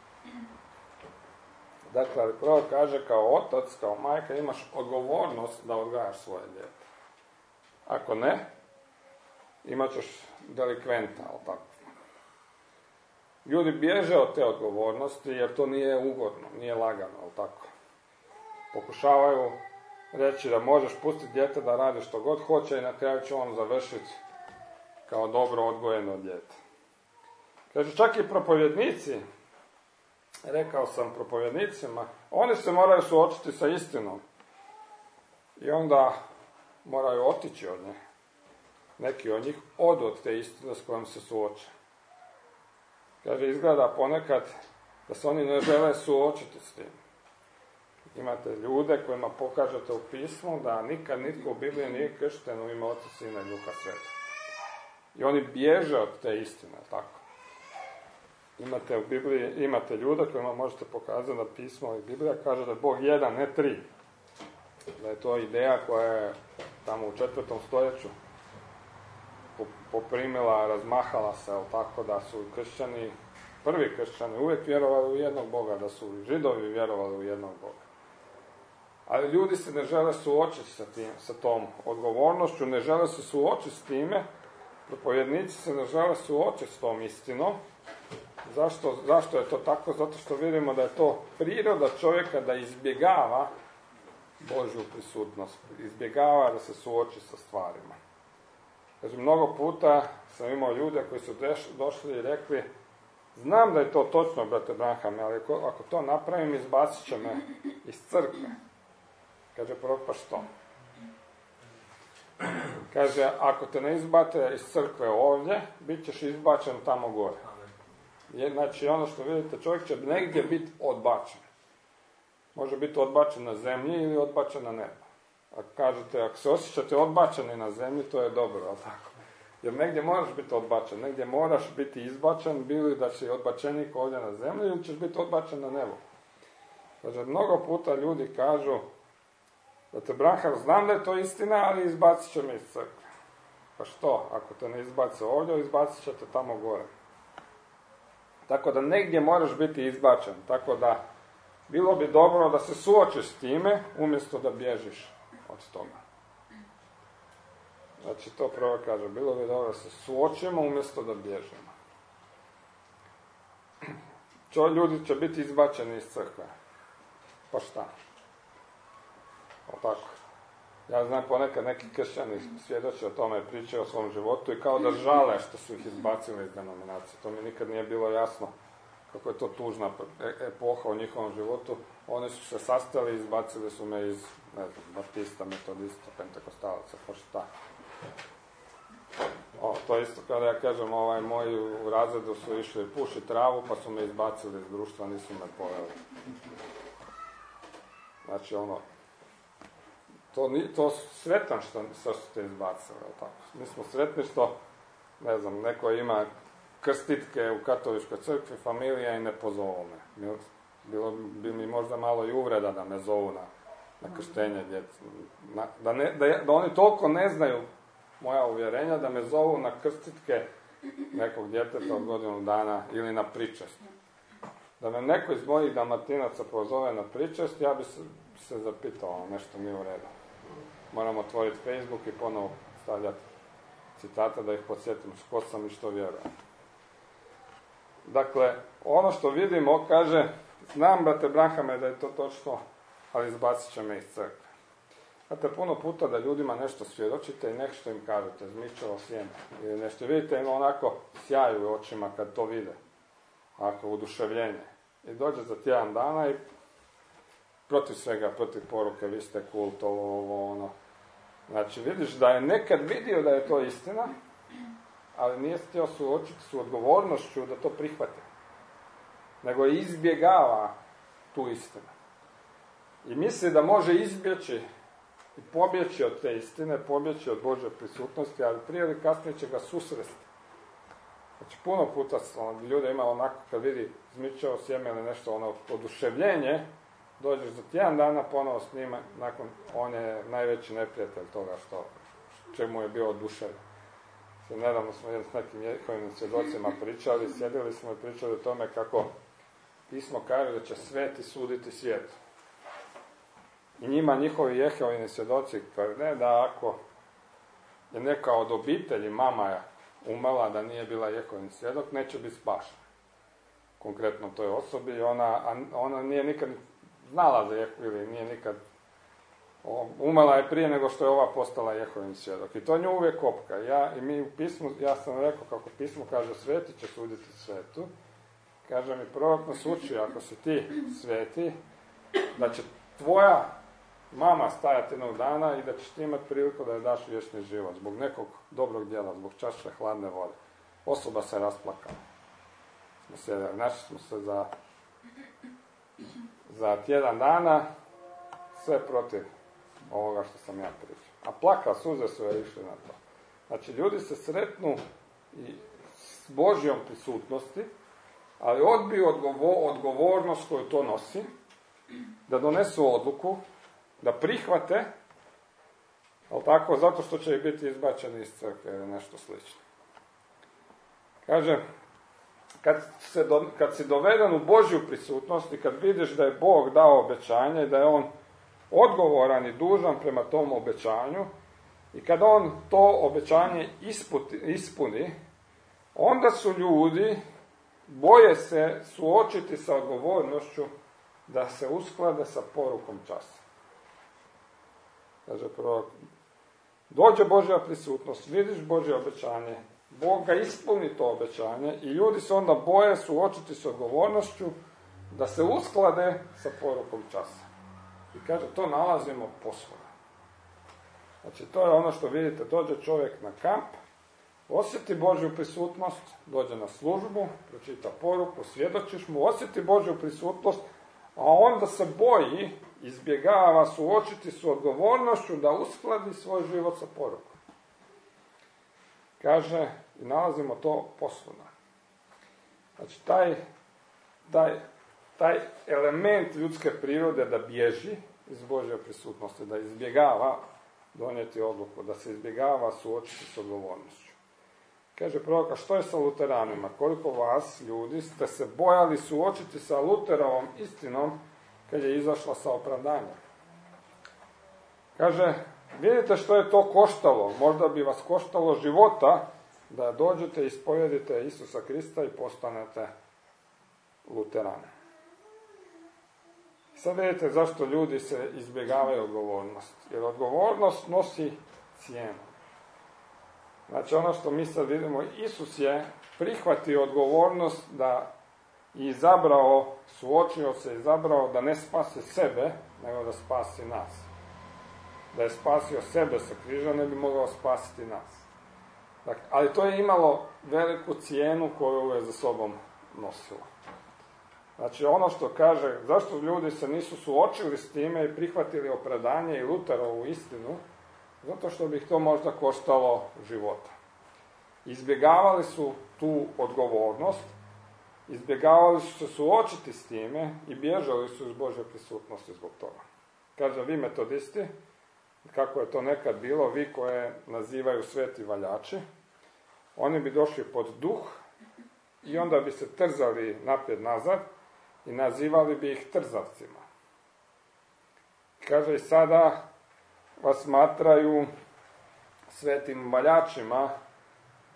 Dakle, prvo kaže, kao otac, kao majka imaš odgovornost da odgajaš svoje dijete. Ako ne, imat ćeš delikventa, ali tako. Ljudi bježe od te odgovornosti jer to nije ugodno, nije lagano, ali tako. Pokušavaju reći da možeš pustiti dijete da radi što god hoće i na kraju će on završiti kao dobro odgojeno dijete. Kaže, čak i propovjednici, rekao sam propovjednicima, oni se moraju suočiti sa istinom i onda moraju otići od nje. Neki od njih odu od te istine s kojom se suoče. Kaže, izgleda ponekad da se oni ne žele suočiti s tim. Imate ljude kojima pokažete u pismu da nikad nitko u Bibliji nije kršten u ime Oca, Sina i Duha Sveta. I oni bježe od te istine, tako. Imate u Bibliji, imate ljude kojima možete pokazati da pismo i Biblija kaže da je Bog jedan, ne tri. Da je to ideja koja je tamo u 4. stoljeću poprimila, razmahala se, tako da su kršćani, prvi kršćani uvijek vjerovali u jednog Boga, da su Židovi vjerovali u jednog Boga. Ali ljudi se ne žele suočiti sa tom odgovornošću, ne žele se suočiti s time, propovjednici se ne žele suočiti s tom istinom. Zašto je to tako? Zato što vidimo da je to priroda čovjeka da izbjegava Božju prisutnost, izbjegava da se suoči sa stvarima. Znači, mnogo puta sam imao ljude koji su došli i rekli, znam da je to točno, brate Branham, ali ako to napravim, izbacit će me iz crkve. Kaže prorok, pa što? Kaže, ako te ne izbate iz crkve ovdje, bit ćeš izbačen tamo gore. Znači, ono što vidite, čovjek će negdje biti odbačen. Može biti odbačen na zemlji ili odbačen na nebu. Ako kažete, ako se osjećate odbačeni na zemlji, to je dobro, ali tako? Jer negdje moraš biti odbačen, negdje moraš biti izbačen, bili da si odbačenik ovdje na zemlji ili ćeš biti odbačen na nebu. Znači, mnogo puta ljudi kažu, da te Branham, znam da je to istina, ali izbacit će me iz crkve. Pa što? Ako te ne izbace ovdje, izbacit će te tamo gore. Tako da negdje moraš biti izbačen. Tako da bilo bi dobro da se suočiš s time, umjesto da bježiš od toga. Znači, to prvo kaže, bilo bi dobro da se suočimo, umjesto da bježimo. Ljudi će biti izbačeni iz crkve. Pa šta? O tako. Ja znam ponekad neki kršćani svjedoče o tome, pričaju o svom životu i kao da žale što su ih izbacili iz denominacije. To mi nikad nije bilo jasno kako je to tužna epoha u njihovom životu. Oni su se sastali i izbacili su me iz, ne znam, baptista, metodista, pentekostalaca, pa šta. To isto kada ja kažem, moji u razredu su išli pušiti travu pa su me izbacili iz društva, nisu me poveli. Znači to sretan što ste izbacili, tako. Mi smo sretni što, ne znam, neko ima krstitke u katoličkoj crkvi, familija i ne pozovu me. Bilo bi mi možda malo i uvreda da me zovu na krštenje djece. Da oni toliko ne znaju moja uvjerenja da me zovu na krstitke nekog djeteta od godinu dana ili na pričest. Da me neko iz mojih Dalmatinaca pozove na pričest, ja bi se zapitao, nešto nije u redu. Moram otvoriti Facebook i ponovo stavljati citate da ih podsjetim ko sam i što vjerujem. Dakle, ono što vidimo, kaže, znam, brate Branhame, da je to točno, ali izbacit će me iz crkve. Znate, puno puta da ljudima nešto svjedočite i nešto im kažete, zmičalo sjeme. Ili nešto vidite im onako sjaju u očima kad to vide. Ako oduševljenje. I dođe za tjedan dana i protiv svega, protiv poruke, vi ste kult, ovo, ono. Znači, vidiš da je nekad vidio da je to istina, ali nije htio suočiti s odgovornošću da to prihvati. Nego je izbjegava tu istinu. I misli da može izbjeći i pobjeći od te istine, pobjeći od Božje prisutnosti, ali prije ili kasnije će ga susresti. Znači, puno puta ljudi imaju onako, kad vidi zmičao sjeme ili nešto, ono, oduševljenje, dođeš za tjedan dana ponovo s njima, nakon, on je najveći neprijatelj toga čemu je bio oduševljen. Nedavno smo s nekim Jehovim svjedocima pričali, sjedili smo i pričali o tome kako pismo kaže da će sveti suditi svijet. I njima njihovi Jehovini svjedoci tvrde da ako je neka od obitelji, mama je umrla da nije bila Jehovin svjedok, neće biti spašena. Konkretno toj osobi, ona nije nikad znala za Jehov, ili nije nikad umrla je prije nego što je ova postala Jehovin svjedok. I to nju uvijek kopka. I mi u pismu, ja sam rekao kako pismo kaže sveti će suditi svetu. Kaže mi prorok nas uči, ako si ti sveti, da će tvoja mama stajati jednog dana i da ćeš ti imati priliku da je daš vječni život. Zbog nekog dobrog djela, zbog čaše hladne vode. Osoba se rasplakala. Našli smo se za tjedan dana, sve protiv ovoga što sam ja pričao. A plaka, suze su je išli na to. Znači, ljudi se sretnu i s Božjom prisutnosti, ali odbiju odgovornost koju to nosi, da donesu odluku, da prihvate, ali tako, zato što će biti izbačeni iz crkve ili nešto slično. Kaže, kad si doveden u Božju prisutnost i kad vidiš da je Bog dao obećanje i da je on odgovoran i dužan prema tom obećanju i kad on to obećanje ispuni, onda su ljudi boje se suočiti sa odgovornošću da se usklade sa porukom časa. Kaže prorok, dođe Božja prisutnost, vidiš Božje obećanje, Bog ga ispuni to obećanje i ljudi se onda boje suočiti s odgovornošću da se usklade sa porukom časa. I kaže, to nalazimo posvuda. Znači, to je ono što vidite, dođe čovjek na kamp, osjeti Božju prisutnost, dođe na službu, pročita poruku, svjedočiš mu, osjeti Božju prisutnost, a onda se boji, izbjegava suočiti s odgovornošću da uskladi svoj život sa porukom. Kaže, i nalazimo to posvuda. Znači, taj element ljudske prirode da bježi iz Božje prisutnosti, da izbjegava donijeti odluku, da se izbjegava suočiti s odgovornošću. Kaže proroka, što je sa luteranima? Koliko vas, ljudi, ste se bojali suočiti sa Luterovom istinom kad je izašla sa opravdanjem? Kaže, vidite što je to koštalo. Možda bi vas koštalo života da dođete i ispovjedite Isusa Krista i postanete luterani. Sad vidite zašto ljudi se izbjegavaju odgovornost. Jer odgovornost nosi cijenu. Znači ono što mi sad vidimo, Isus je prihvatio odgovornost da je izabrao, suočio se, izabrao da ne spasi sebe, nego da spasi nas. Da je spasio sebe sa križa, ne bi mogao spasiti nas. Dakle, ali to je imalo veliku cijenu koju je za sobom nosilo. Znači ono što kaže, zašto ljudi se nisu suočili s time i prihvatili opravdanje i Luterovu istinu, zato što bi ih to možda koštalo života. Izbjegavali su tu odgovornost, izbjegavali su se suočiti s time i bježali su iz Božje prisutnosti zbog toga. Kaže, vi metodisti, kako je to nekad bilo, vi koje nazivaju sveti valjači, oni bi došli pod duh i onda bi se trzali naprijed nazad i nazivali bi ih trzavcima. Kaže, i sada vas smatraju svetim valjačima,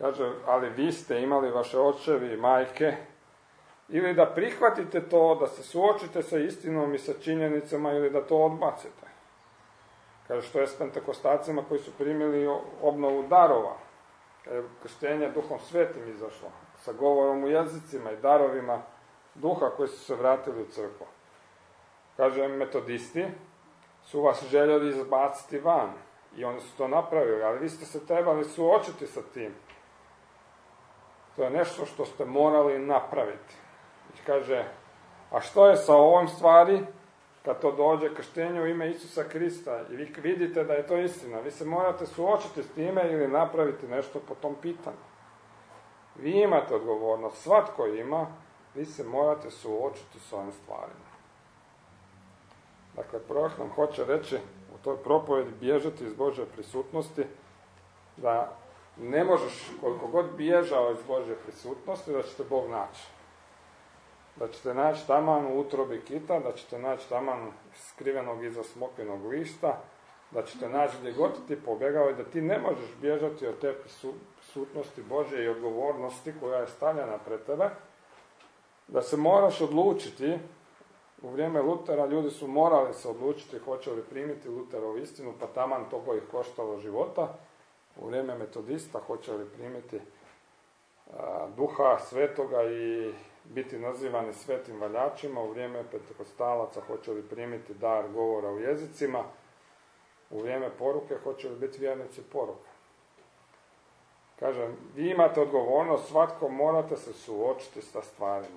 Kaže, ali vi ste imali vaše očevi i majke, ili da prihvatite to, da se suočite sa istinom i sa činjenicama, ili da to odbacite. Kaže, što je s pentekostacima koji su primili obnovu darova, kada je krštenje Duhom Svetim izašlo, sa govorom u jezicima i darovima duha koji su se vratili u crkvu. Kaže, metodisti su vas željeli izbaciti van i oni su to napravili, ali vi ste se trebali suočiti sa tim. To je nešto što ste morali napraviti. I kaže, a što je sa ovom stvari, kad to dođe krštenje u ime Isusa Krista i vi vidite da je to istina, vi se morate suočiti s time ili napraviti nešto po tom pitanju. Vi imate odgovornost, svatko ima, vi se morate suočiti s ovim stvarima. Dakle, prorok nam hoće reći u toj propovedi bježati iz Božje prisutnosti, da ne možeš, koliko god bježao iz Božje prisutnosti, da ćete Bog naći. Da ćete naći taman u utrobi kita, da ćete naći taman skrivenog iza smokvinog lista, da ćete naći gdje god ti pobjegao i da ti ne možeš bježati od te prisutnosti Božje i odgovornosti koja je stavljena pred tebe, da se moraš odlučiti. U vrijeme Lutera ljudi su morali se odlučiti hoće li primiti Luterovu istinu, pa taman toga ih koštalo života. U vrijeme metodista hoće li primiti Duha Svetoga i biti nazivani svetim valjačima. U vrijeme pentekostalaca hoće li primiti dar govora u jezicima. U vrijeme poruke hoće li biti vjernici poruke. Kažem, vi imate odgovornost, svatko morate se suočiti sa stvarima.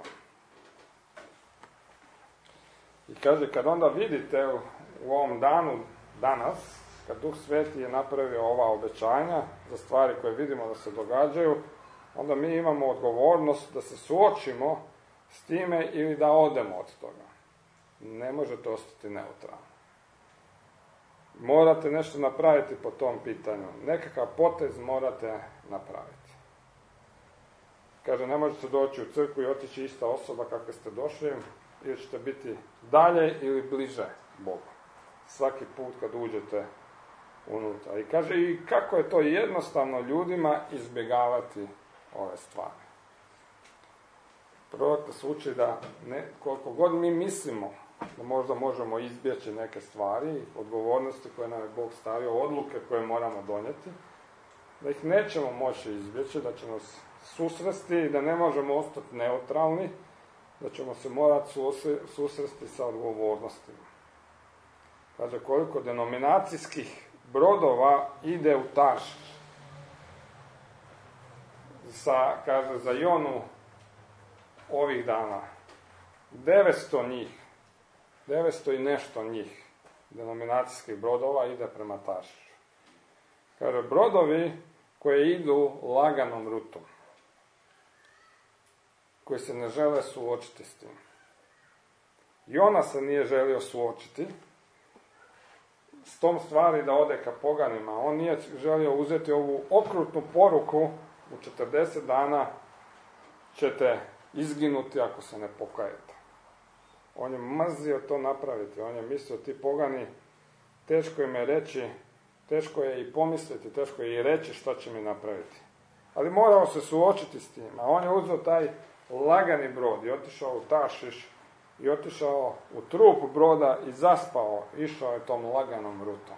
I kaže, kad onda vidite u ovom danu, danas, kad Duh Sveti je napravio ova obećanja za stvari koje vidimo da se događaju, onda mi imamo odgovornost da se suočimo s time ili da odemo od toga. Ne možete ostati neutralni. Morate nešto napraviti po tom pitanju. Nekakav potez morate napraviti. Kaže, ne možete doći u crkvu i otići ista osoba kakve ste došli, ili ćete biti dalje ili bliže Bogu. Svaki put kad uđete unutra. I kaže, i kako je to jednostavno ljudima izbjegavati ove stvari. Prorok nas uči da koliko god mi mislimo da možda možemo izbjeći neke stvari, odgovornosti koje nam je Bog stavio, odluke koje moramo donijeti, da ih nećemo moći izbjeći, da će nas susresti i da ne možemo ostati neutralni, da ćemo se morati susresti sa odgovornostima. Kaže, koliko denominacijskih brodova ide u Taršiš. Kaže, za Jonu ovih dana 900 njih, 900 i nešto njih denominacijskih brodova ide prema Taršišu. Kaže, brodovi koji idu laganom rutom, koji se ne žele suočiti s tim. Jona se nije želio suočiti s tom stvari da ode ka poganima. On nije želio uzeti ovu okrutnu poruku, u 40 dana ćete izginuti ako se ne pokajete. On je mrzio to napraviti. On je mislio, ti pogani, teško im je reći, teško je i pomisliti, teško je i reći što će mi napraviti. Ali morao se suočiti s tim. A on je uzeo taj lagani brod i otišao u Taršiš i otišao u trup broda i zaspao. Išao je tom laganom rutom.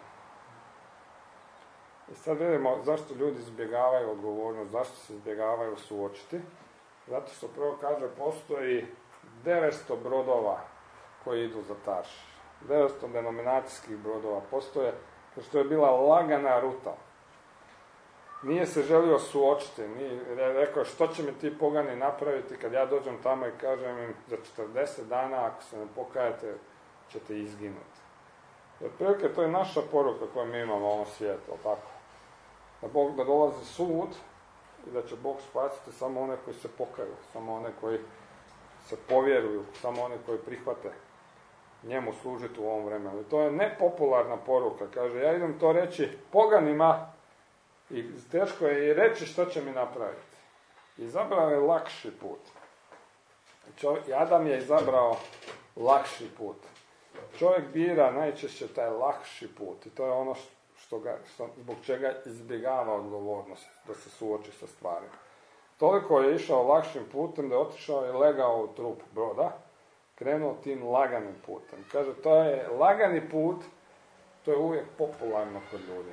I sad vidimo zašto ljudi izbjegavaju odgovornost, zašto se izbjegavaju suočiti. Zato što prvo kaže, postoji 900 brodova koji idu za Taršiš. 900 denominacijskih brodova postoje, što je bila lagana ruta. Nije se želio suočiti, nije rekao što će mi ti pogani napraviti kad ja dođem tamo i kažem im za 40 dana ako se ne pokajete ćete izginuti. Jer prilike to je naša poruka koju mi imamo u ovom svijetu, tako? Da dolazi sud i da će Bog spasiti samo one koji se pokaju, samo one koji se povjeruju, samo one koji prihvate njemu služiti u ovom vremenu. I to je nepopularna poruka. Kaže, ja idem to reći poganima i teško je i reći što će mi napraviti. Izabrao je lakši put. Adam je izabrao lakši put. Čovjek bira najčešće taj lakši put. I to je ono zbog čega izbjegava odgovornost da se suoči sa stvarima. Toliko je išao lakšim putem da je otišao i legao u trup broda, krenuo tim laganim putem. Kaže, to je lagani put, to je uvijek popularno kod ljudi.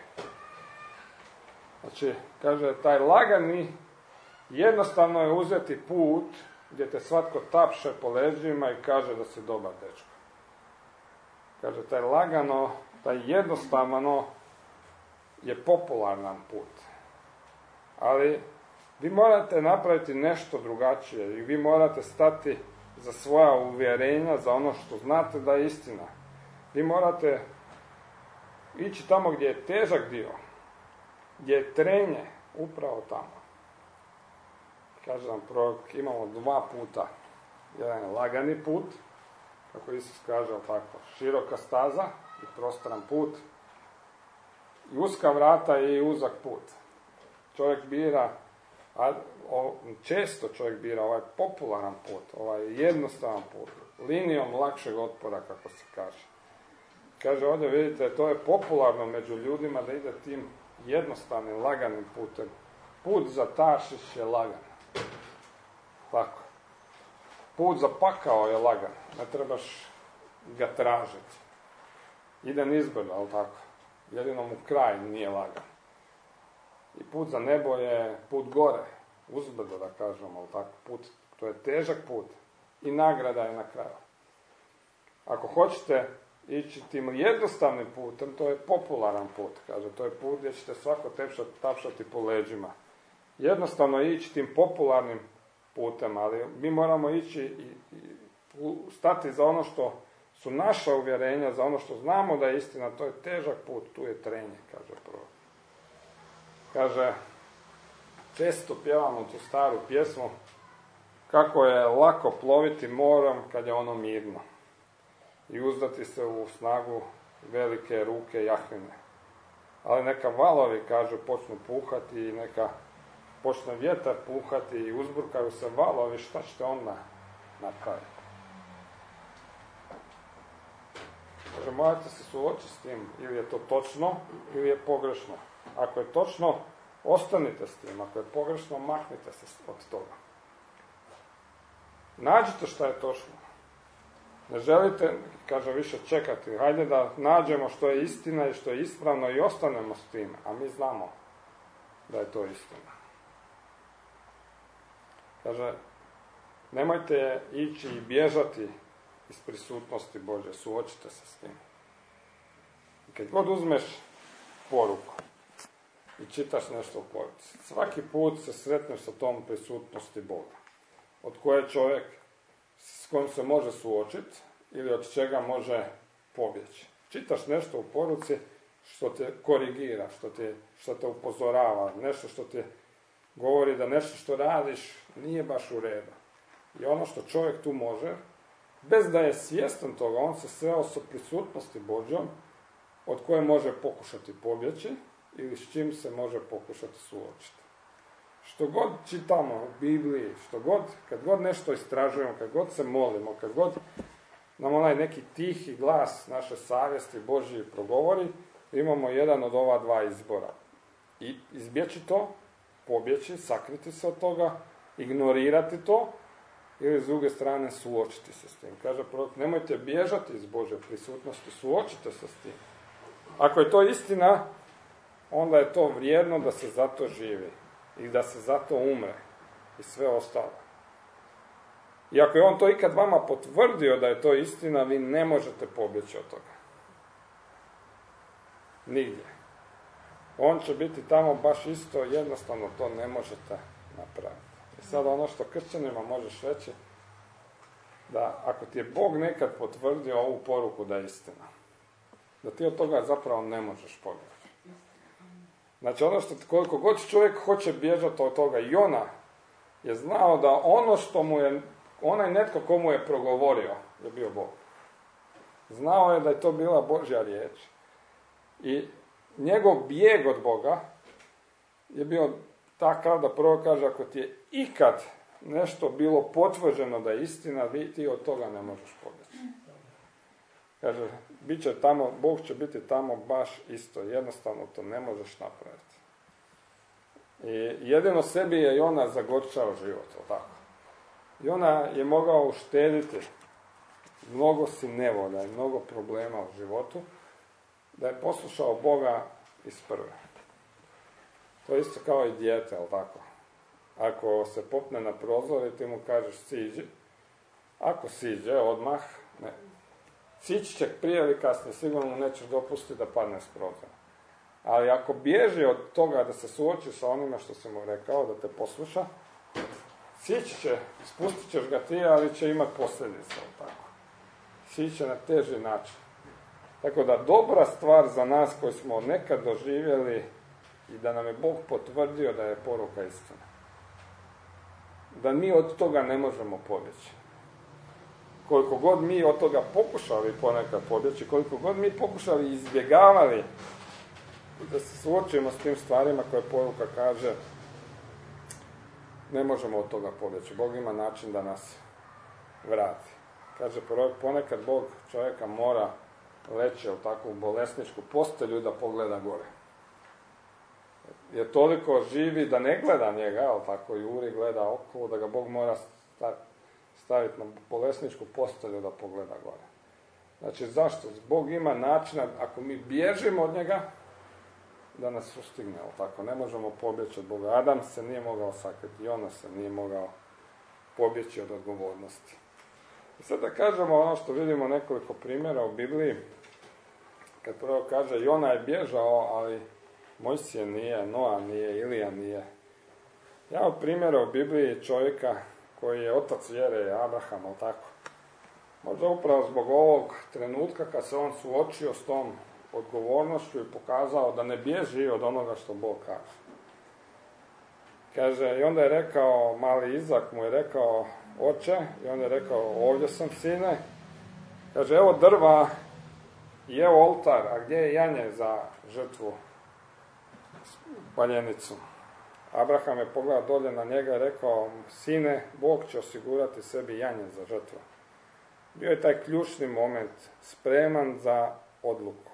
Znači, kaže, taj lagani, jednostavno je uzeti put gdje te svatko tapše po leđima i kaže da si dobar dečko. Kaže, taj lagano, taj jednostavno je popularan put. Ali vi morate napraviti nešto drugačije i vi morate stati za svoja uvjerenja, za ono što znate da je istina. Vi morate ići tamo gdje je težak dio, gdje je trenje, upravo tamo. Kaže nam prorok, imamo 2 puta. Jedan je lagani put, kako Isus kaže, tako, široka staza i prostoran put, i uska vrata i uzak put. Čovjek bira, često čovjek bira ovaj popularan put, ovaj jednostavan put, linijom lakšeg otpora, kako se kaže. Kaže ovdje, vidite, to je popularno među ljudima da ide tim jednostavnim, laganim putem. Put za Taršiš je lagan. Tako. Put za pakao je lagan. Ne trebaš ga tražiti. Ide nizbrdo, ali tako. Jedino mu kraj nije lagan. I put za nebo je put gore. Uzbrdo, da kažemo, ali tako. Put, to je težak put. I nagrada je na kraju. Ako hoćete ići tim jednostavnim putem, to je popularan put. Kaže, to je put gdje ćete svako tapšati po leđima. Jednostavno ići tim popularnim putem, ali mi moramo ići i stati za ono što su naša uvjerenja, za ono što znamo da je istina. To je težak put, tu je trenje, kaže prvo. Kaže, često pjevamo tu staru pjesmu, kako je lako ploviti morom kad je ono mirno i uzdati se u snagu velike ruke Jahvine. Ali neka valovi, kažu, počnu puhati i neka počne vjetar puhati i uzburkaju se valovi, šta ćete onda napraviti? Kaže, morate se suočiti s tim, ili je to točno, ili je pogrešno. Ako je točno, ostanite s tim, ako je pogrešno, maknite se od toga. Nađite šta je točno. Ne želite, kaže, više čekati. Hajde da nađemo što je istina i što je ispravno i ostanemo s tim, a mi znamo da je to istina. Kaže, nemojte ići i bježati iz prisutnosti Božje, suočite se s tim. I kad god uzmeš poruku i čitaš nešto u poruci, svaki put se sretneš sa tom prisutnosti Boga, od koje čovjek s kojim se može suočiti ili od čega može pobjeći. Čitaš nešto u poruci što te korigira, što te upozorava, nešto što ti govori da nešto što radiš nije baš u redu. I ono što čovjek tu može, bez da je svjestan toga, on se sreo sa prisutnosti Božjom, od koje može pokušati pobjeći ili s čim se može pokušati suočiti. Što god čitamo u Bibliji, kad god nešto istražujemo, kad god se molimo, kad god nam onaj neki tihi glas naše savjesti Božji progovori, imamo jedan od ova 2 izbora. I izbjeći to, pobjeći, sakriti se od toga, ignorirati to, ili s druge strane suočiti se s tim. Kaže prorok, nemojte bježati iz Božje prisutnosti, suočite se s tim. Ako je to istina, onda je to vrijedno da se zato živi i da se zato umre i sve ostalo. I ako je on to ikad vama potvrdio da je to istina, vi ne možete pobjeći od toga. Nigdje. On će biti tamo baš isto, jednostavno to ne možete napraviti. I sad ono što kršćanima možeš reći, da ako ti je Bog nekad potvrdio ovu poruku da je istina, da ti od toga zapravo ne možeš pobjeći. Znači ono što, koliko god čovjek hoće bježati od toga, Jona je znao da ono što mu je, onaj netko komu je progovorio, je bio Bog. Znao je da je to bila Božja riječ. I njegov bijeg od Boga je bio takav da prvo kaže, ako ti je ikad nešto bilo potvrđeno da je istina, ti od toga ne možeš pobjeći. Kaže, Bog će biti tamo baš isto. Jednostavno to ne možeš napraviti. I jedino sebi je Jona zagorčao život, tako. Jona je mogao uštediti mnogo si nevolja i mnogo problema u životu, da je poslušao Boga iz prve. To je isto kao i dijete, ali tako. Ako se popne na prozor i ti mu kažeš siđi, ako siđe odmah, ne. Sići će prije ili kasnije, sigurno mu nećeš dopustiti da padne s prozora. Ali ako bježi od toga da se suoči sa onima što si mu rekao, da te posluša, sići će, spustit ćeš ga ti, ali će imati posljedice, tako. Sići će na teži način. Tako da dobra stvar za nas koji smo nekad doživjeli i da nam je Bog potvrdio da je poruka istina. Da mi od toga ne možemo pobjeći. Koliko god mi od toga pokušali ponekad pobjeći, koliko god mi pokušali izbjegavali da se suočimo s tim stvarima koje poruka kaže, ne možemo od toga pobjeći. Bog ima način da nas vrati. Kaže prorok, ponekad Bog čovjeka mora leći u takvu bolesničku postelju da pogleda gore. Je toliko živi da ne gleda njega, ali tako Juri gleda okolo, da ga Bog mora staviti na bolesničku postelju da pogleda gore. Znači zašto? Bog ima načina, ako mi bježimo od njega, da nas sustigne, ali tako. Ne možemo pobjeći od Boga. Adam se nije mogao sakriti, Jona se nije mogao pobjeći od odgovornosti. I sad da kažemo ono što vidimo nekoliko primjera u Bibliji, kad prvo kaže Jona je bježao, ali Mojsije nije, Noa nije, Ilija nije. Ja od primjera u Bibliji čovjeka koji je otac vjere, Abraham, ali tako. Možda upravo zbog ovog trenutka kad se on suočio s tom odgovornošću i pokazao da ne bježi od onoga što Bog kaže. Kaže, i onda je rekao, mali Izak mu je rekao, oče, i onda je rekao, ovdje sam, sine. Kaže, evo drva i evo oltar, a gdje je janje za žrtvu, paljenicu? Abraham je pogledao dolje na njega i rekao, sine, Bog će osigurati sebi janje za žrtvu. Bio je taj ključni moment, spreman za odluku.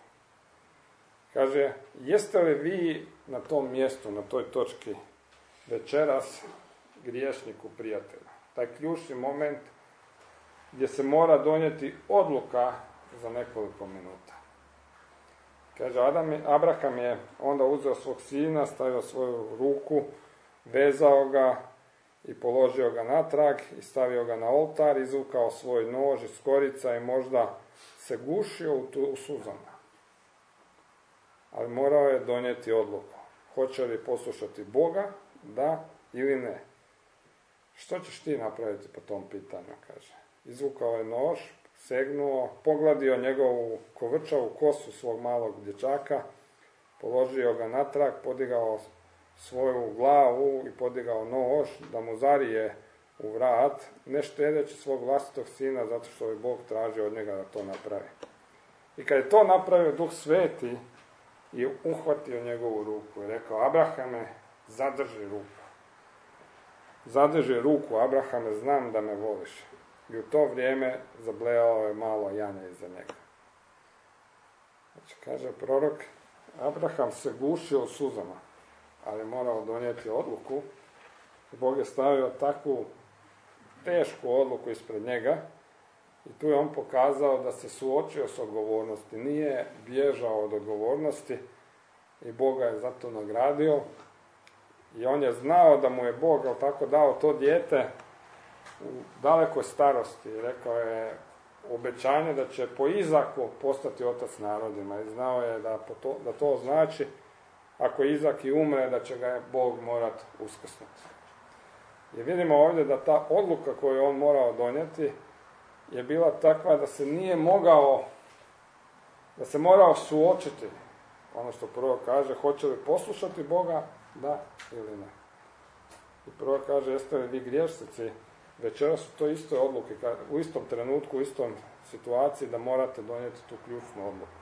Kaže, jeste li vi na tom mjestu, na toj točki večeras griješniku prijatelja? Taj ključni moment gdje se mora donijeti odluka za nekoliko minuta. Kaže, Abraham je onda uzeo svog sina, stavio svoju ruku, vezao ga i položio ga natrag i stavio ga na oltar, izvukao svoj nož iz korica i možda se gušio u suzama. Ali morao je donijeti odluku. Hoće li poslušati Boga, da ili ne? Što ćeš ti napraviti po tom pitanju, kaže. Izvukao je nož, segnuo, pogladio njegovu kovrčavu kosu svog malog dječaka, položio ga natrag, podigao svoju glavu i podigao nož da mu zarije u vrat, ne štedeći svog vlastitog sina zato što je Bog tražio od njega da to napravi. I kad je to napravio, Duh Sveti je uhvatio njegovu ruku i rekao, Abrahame, zadrži ruku. Zadrži ruku, Abrahame, znam da me voliš. I u to vrijeme zablejalo je malo janje iza njega. Znači, kaže prorok, Abraham se gušio u suzama, ali morao donijeti odluku. Bog je stavio takvu tešku odluku ispred njega i tu je on pokazao da se suočio s odgovornosti. Nije bježao od odgovornosti i Bog ga je zato nagradio. I on je znao da mu je Bog tako dao to dijete u dalekoj starosti. Rekao je obećanje da će po Izaku postati otac narodima. I znao je da to znači ako Izak i umre, da će ga Bog morat uskrsnuti. I vidimo ovdje da ta odluka koju je on morao donijeti je bila takva da se nije mogao, da se morao suočiti. Ono što prvo kaže, hoće li poslušati Boga, da ili ne. I prvo kaže, jeste li vi griješnici, večeras su to iste odluke, u istom trenutku, u istom situaciji da morate donijeti tu ključnu odluku.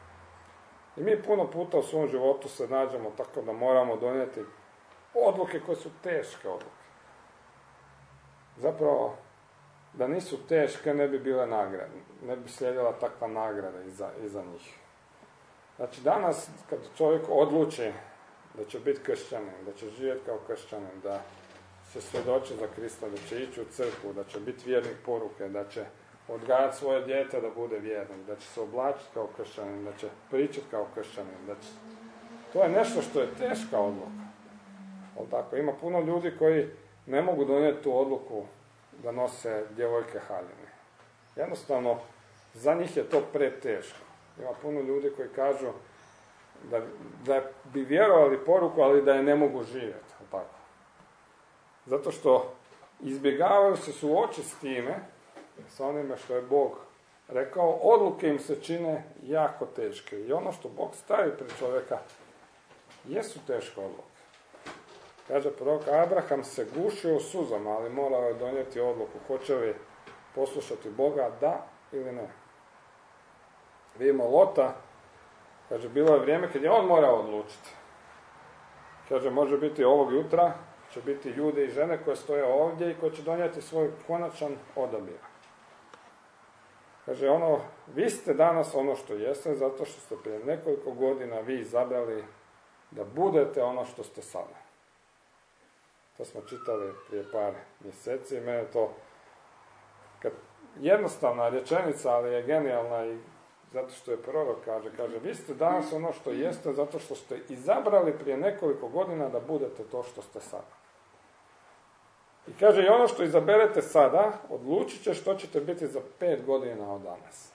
I mi puno puta u svom životu se nađemo tako da moramo donijeti odluke koje su teške odluke. Zapravo, da nisu teške, ne bi bile nagrade. Ne bi slijedila takva nagrada iza njih. Znači danas kad čovjek odluči da će biti kršćanin, da će živjeti kao kršćanin, da će svjedočiti za Krista, da će ići u crkvu, da će biti vjernik poruke, da će odgajati svoje dijete da bude vjernik, da će se oblačiti kao kršćanin, da će pričati kao kršćanin. To je nešto što je teška odluka. Ali tako, ima puno ljudi koji ne mogu donijeti tu odluku da nose djevojke haljine. Jednostavno, za njih je to preteško. Ima puno ljudi koji kažu da bi vjerovali poruku, ali da je ne mogu živjeti. Tako. Zato što izbjegavaju se suočiti s time, sa onime što je Bog rekao, odluke im se čine jako teške. I ono što Bog stavi pred čovjeka jesu teške odluke. Kaže prorok, Abraham se gušio u suzama, ali morao je donijeti odluku. Hoće li poslušati Boga, da ili ne. Vidimo Lota, kaže, bilo je vrijeme kad je on morao odlučiti. Kaže, može biti ovog jutra, će biti ljudi i žene koje stoje ovdje i koji će donijeti svoj konačan odabir. Kaže, vi ste danas ono što jeste, zato što ste prije nekoliko godina vi izabrali da budete ono što ste sada. To smo čitali prije par mjeseci i mene to jednostavna rečenica, ali je genijalna i zato što je prorok kaže, vi ste danas ono što jeste, zato što ste izabrali prije nekoliko godina da budete to što ste sada. I kaže, i ono što izaberete sada, odlučit će što ćete biti za 5 godina od danas.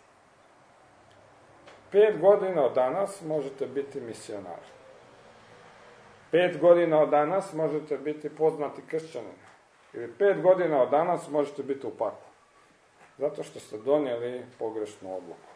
5 godina od danas možete biti misionar. 5 godina od danas možete biti poznati kršćanin. Ili 5 godina od danas možete biti u paklu. Zato što ste donijeli pogrešnu odluku.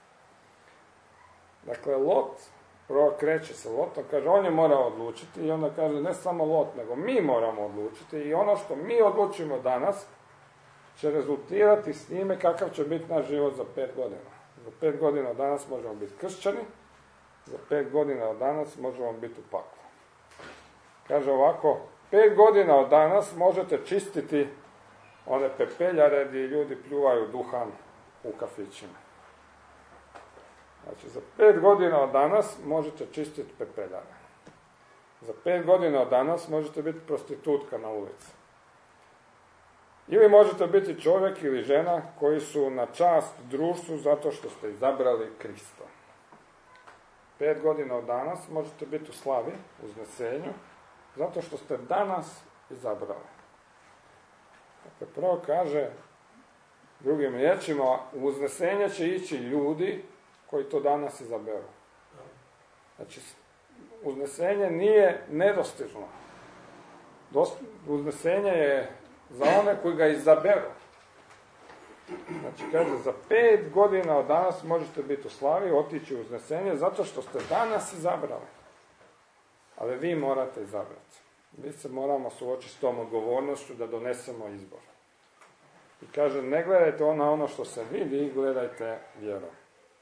Dakle, Lot, prvo kreće se Lotom, kaže, on je morao odlučiti i onda kaže, ne samo Lot, nego mi moramo odlučiti i ono što mi odlučimo danas će rezultirati s njime kakav će biti naš život za 5 godina. Za 5 godina od danas možemo biti kršćani, za 5 godina od danas možemo biti u paklu. Kaže ovako, 5 godina od danas možete čistiti one pepeljare gdje ljudi pljuvaju duhan u kafićima. Znači, za 5 godina od danas možete čistiti pepeljare. Za 5 godina od danas možete biti prostitutka na ulici. Ili možete biti čovjek ili žena koji su na čast društvu zato što ste izabrali Krista. 5 godina od danas možete biti u slavi, uznesenju, zato što ste danas izabrali. Dakle, prvo kaže, drugim riječima, u uznesenje će ići ljudi koji to danas izaberu. Znači, uznesenje nije nedostižno. Uznesenje je za one koji ga izaberu. Znači, kaže, za 5 godina od danas možete biti u slavi, otići u uznesenje, zato što ste danas izabrali. Ali vi morate izabrati. Mi se moramo suočiti s tom odgovornošću da donesemo izbor. I kaže, ne gledajte na ono što se vidi, gledajte vjerom.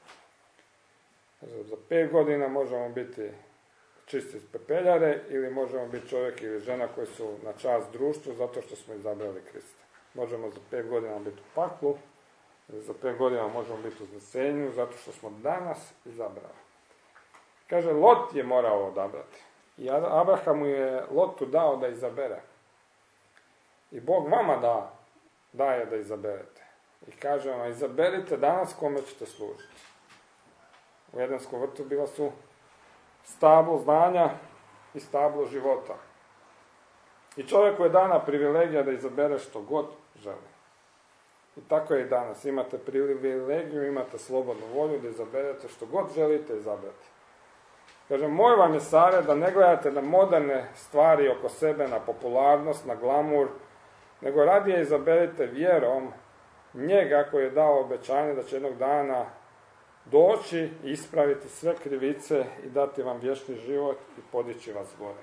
Za 5 godina možemo biti čisti pepeljare ili možemo biti čovjek ili žena koji su na čast društvu zato što smo izabrali Krista. Možemo za 5 godina biti u paklu, za 5 godina možemo biti u uznesenju zato što smo danas izabrali. Kaže, Lot je morao odabrati. I Abraham mu je Lotu dao da izabere. I Bog vama daje da izaberete. I kaže vam, izaberite danas kome ćete služiti. U Edenskom vrtu bila su stablo znanja i stablo života. I čovjeku je dana privilegija da izabere što god želi. I tako je i danas. Imate privilegiju, imate slobodnu volju da izaberete što god želite izabrati. Kaže, moj vam je savjet da ne gledate na moderne stvari oko sebe, na popularnost, na glamur, nego radije izaberite vjerom njega koji je dao obećanje da će jednog dana doći i ispraviti sve krivice i dati vam vječni život i podići vas gore.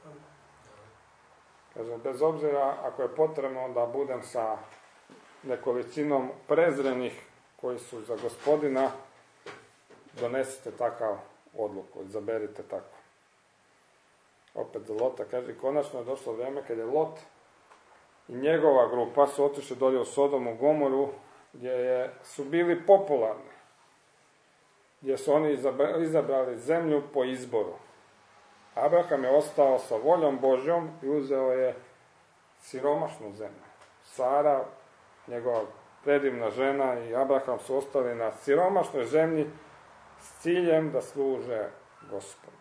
Kaže, bez obzira ako je potrebno da budem sa nekolicinom prezrenih koji su za Gospodina, donesite takav odluku, izaberite tako. Opet za Lota kaže, konačno je došlo vrijeme kad je Lot i njegova grupa su otišli dolje u Sodomu, Gomoru, gdje su bili popularni, gdje su oni izabrali zemlju po izboru. Abraham je ostao sa voljom Božjom i uzeo je siromašnu zemlju. Sara, njegova predivna žena, i Abraham su ostali na siromašnoj zemlji s ciljem da služe Gospodu.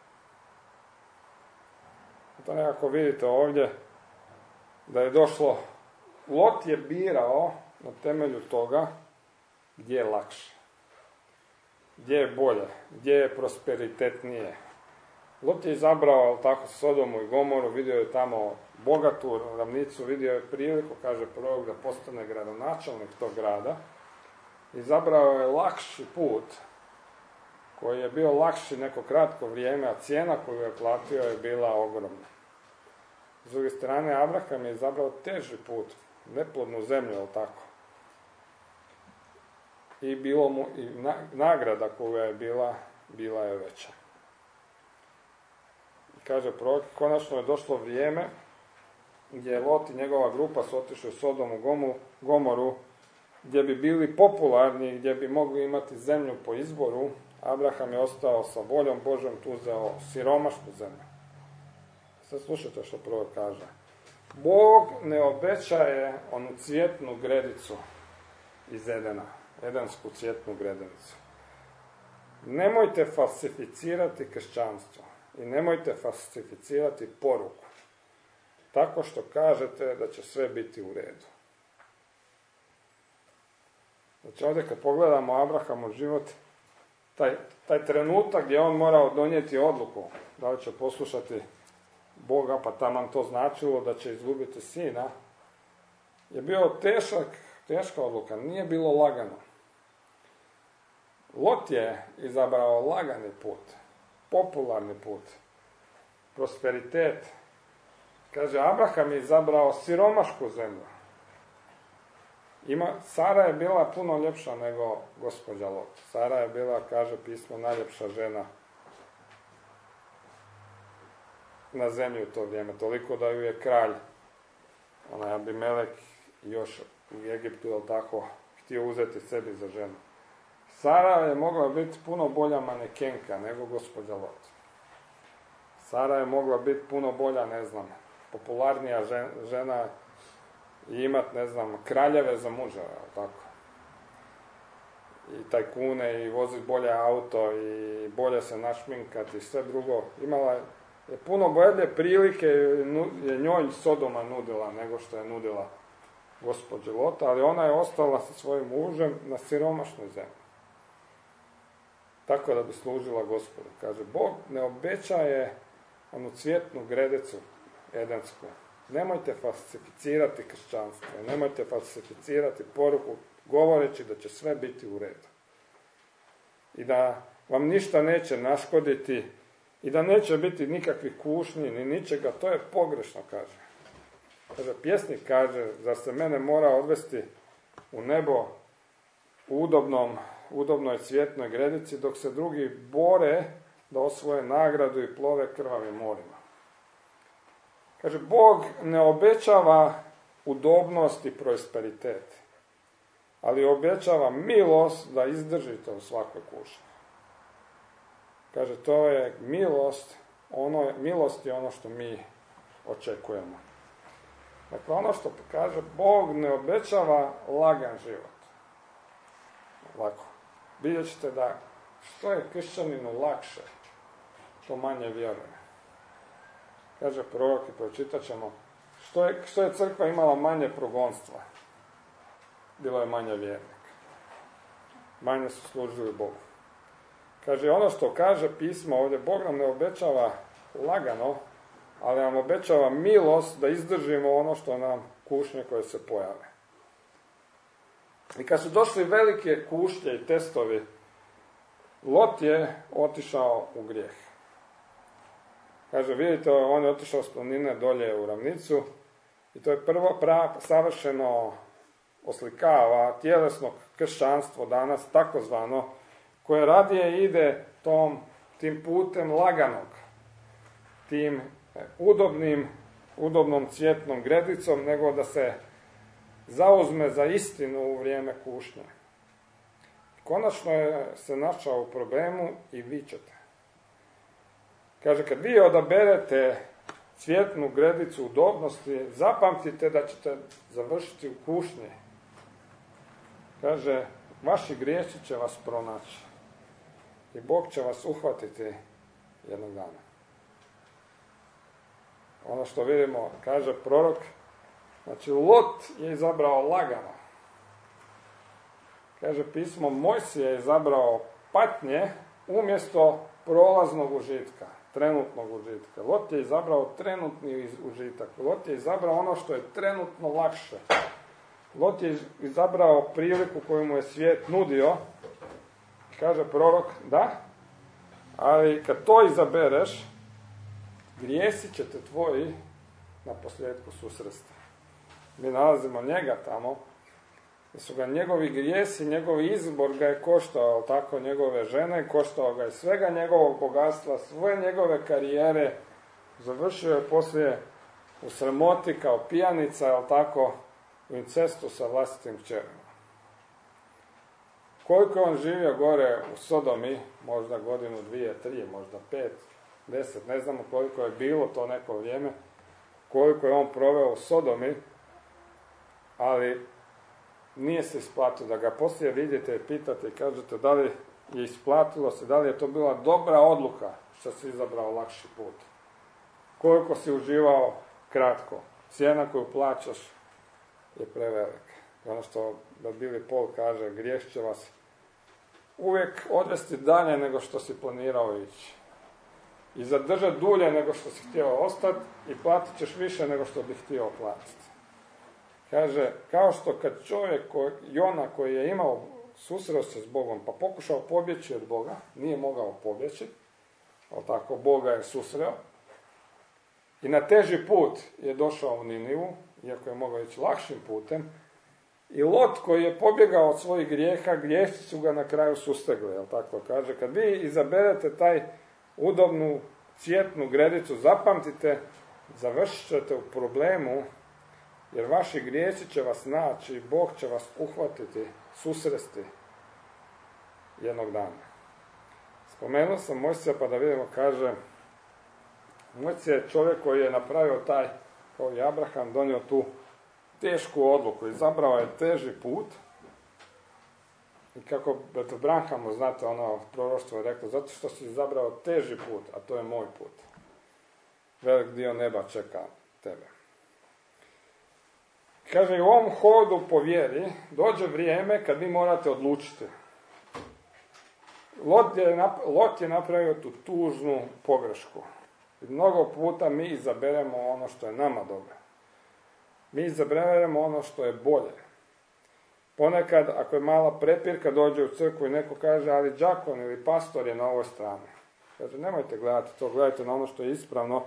To nekako vidite ovdje da je došlo, Lot je birao na temelju toga gdje je lakše, gdje je bolje, gdje je prosperitetnije. Lot je izabrao tako Sodomu i Gomoru, vidio je tamo bogatu ravnicu, vidio je priliku, kaže prorok, da postane gradonačelnik tog grada. Izabrao je lakši put, koji je bio lakši neko kratko vrijeme, a cijena koju je platio je bila ogromna. S druge strane, Abraham je izabrao teži put, neplodnu zemlju, je li tako? I bilo mu i nagrada koja je bila je veća. Kaže prorok, konačno je došlo vrijeme gdje je Lot i njegova grupa su otišli u Sodomu, Gomoru, gdje bi bili popularni, gdje bi mogli imati zemlju po izboru. Abraham je ostao sa voljom Božjom, tu uzeo siromašnu zemlju. Sad slušajte što prorok kaže. Bog ne obećaje onu cvjetnu gredicu iz Edena, edensku cvjetnu gredicu. Nemojte falsificirati kršćanstvo i nemojte falsificirati poruku tako što kažete da će sve biti u redu. Znači ovdje kad pogledamo Abrahamov život, taj trenutak gdje on morao donijeti odluku da li će poslušati Boga, pa taman to značilo da će izgubiti sina, je bio teška odluka, nije bilo lagano. Lot je izabrao lagani put, popularni put, prosperitet. Kaže, Abraham je izabrao siromašku zemlju. Sara je bila puno ljepša nego gospođa Lot. Sara je bila, kaže pismo, najljepša žena na zemlji u to vrijeme. Toliko da ju je kralj, onaj Abimelek, još u Egiptu, jel tako, htio uzeti sebi za ženu. Sara je mogla biti puno bolja manekenka nego gospođa Lot. Sara je mogla biti puno bolja, popularnija žena i imat, kraljeve za muža, tako. I tajkune, i voziti bolje auto, i bolje se našminkati, i sve drugo. Imala je puno bolje prilike, je njoj Sodoma nudila nego što je nudila gospođi Lota, ali ona je ostala sa svojim mužem na siromašnoj zemlji. Tako da bi služila Gospodu. Kaže, Bog ne obećaje onu cvjetnu gredicu edensku. Nemojte falsificirati kršćanstvo, nemojte falsificirati poruku govoreći da će sve biti u redu. I da vam ništa neće naškoditi i da neće biti nikakvih kušnji ni ničega, to je pogrešno, kaže. Kaže, pjesnik kaže, zar se mene mora odvesti u nebo u udobnoj cvjetnoj gredici, dok se drugi bore da osvoje nagradu i plove krvavim morima. Kaže, Bog ne obećava udobnost i prosperitet, ali obećava milost da izdržite u svakoj kušnji. Kaže, to je milost je ono što mi očekujemo. Dakle, ono što kaže, Bog ne obećava lagan život. Lako. Vidjet ćete da što je kršćaninu lakše, to manje vjeruje. Kaže prorok, i pročitat ćemo, što je crkva imala manje progonstva, bilo je manje vjernika. Manje su služili Bogu. Kaže, ono što kaže pismo ovdje, Bog nam ne obećava lagano, ali nam obećava milost da izdržimo ono što nam kušnje koje se pojave. I kad su došli velike kušnje i testovi, Lot je otišao u grijeh. Kaže, vidite, on je otišao s planine dolje u ravnicu i to je prvo savršeno oslikava tjelesno kršćanstvo danas, takozvano, koje radije ide tim putem laganog, tim udobnim udobnom cvjetnom gredicom, nego da se zauzme za istinu u vrijeme kušnje. Konačno je se našao u problemu i vičete. Kaže, kad vi odaberete cvjetnu gredicu udobnosti, zapamtite da ćete završiti u kušnji. Kaže, vaši grijesi će vas pronaći i Bog će vas uhvatiti jednog dana. Ono što vidimo, kaže prorok, znači Lot je izabrao lagano. Kaže pismo, Mojsije je izabrao patnje umjesto prolaznog užitka, trenutnog užitka. Lot je izabrao trenutni užitak. Lot je izabrao ono što je trenutno lakše. Lot je izabrao priliku koju mu je svijet nudio. Kaže prorok, da, ali kad to izabereš, grijesi će te tvoji na posljedku susresti. Mi nalazimo njega tamo, da su ga njegovi grijesi, njegovi izbor ga je koštao, tako njegove žene, koštao ga je svega njegovog bogatstva, svoje njegove karijere, završio je poslije u sramoti kao pijanica, jel tako, u incestu sa vlastitim kćerima. Koliko je on živio gore u Sodomi, možda godinu, 2, 3, možda 5, 10, ne znamo koliko je bilo to neko vrijeme, koliko je on proveo u Sodomi, ali nije se isplatilo. Da ga poslije vidite i pitate i kažete da li je isplatilo se, da li je to bila dobra odluka što si izabrao lakši put. Koliko si uživao kratko. Cijena koju plaćaš je prevelika. Ono što Billy Paul kaže, grijeh će vas uvijek odvesti dalje nego što si planirao ići. I zadržati dulje nego što si htio ostati i platit ćeš više nego što bi htio platiti. Kaže, kao što kad čovjek, Jona koji je imao, susreo se s Bogom, pa pokušao pobjeći od Boga, nije mogao pobjeći, ali tako Boga je susreo, i na teži put je došao u Ninivu, iako je mogao ići lakšim putem, i Lot koji je pobjegao od svojih grijeha, grijesi su ga na kraju sustegli, jel tako kaže. Kad vi izaberete taj udobnu cvjetnu gredicu, zapamtite, završit ćete u problemu, jer vaši grijesi će vas naći i Bog će vas uhvatiti, susresti jednog dana. Spomenuo sam Mojsija pa da vidimo, kaže, Mojsije je čovjek koji je napravio taj, kao i Abraham, donio tu tešku odluku, izabrao je teži put i kako Beto Branhamu, znate, ono proroštvo je reklo, zato što si izabrao teži put, a to je moj put. Velik dio neba čeka tebe. Kaže, u ovom hodu po vjeri dođe vrijeme kad vi morate odlučiti. Lot je napravio tu tužnu pogrešku. I mnogo puta mi izaberemo ono što je nama dobro. Mi izaberemo ono što je bolje. Ponekad, ako je mala prepirka, dođe u crkvu i neko kaže, ali đakon ili pastor je na ovoj strani. Kaže, nemojte gledati to, gledajte na ono što je ispravno.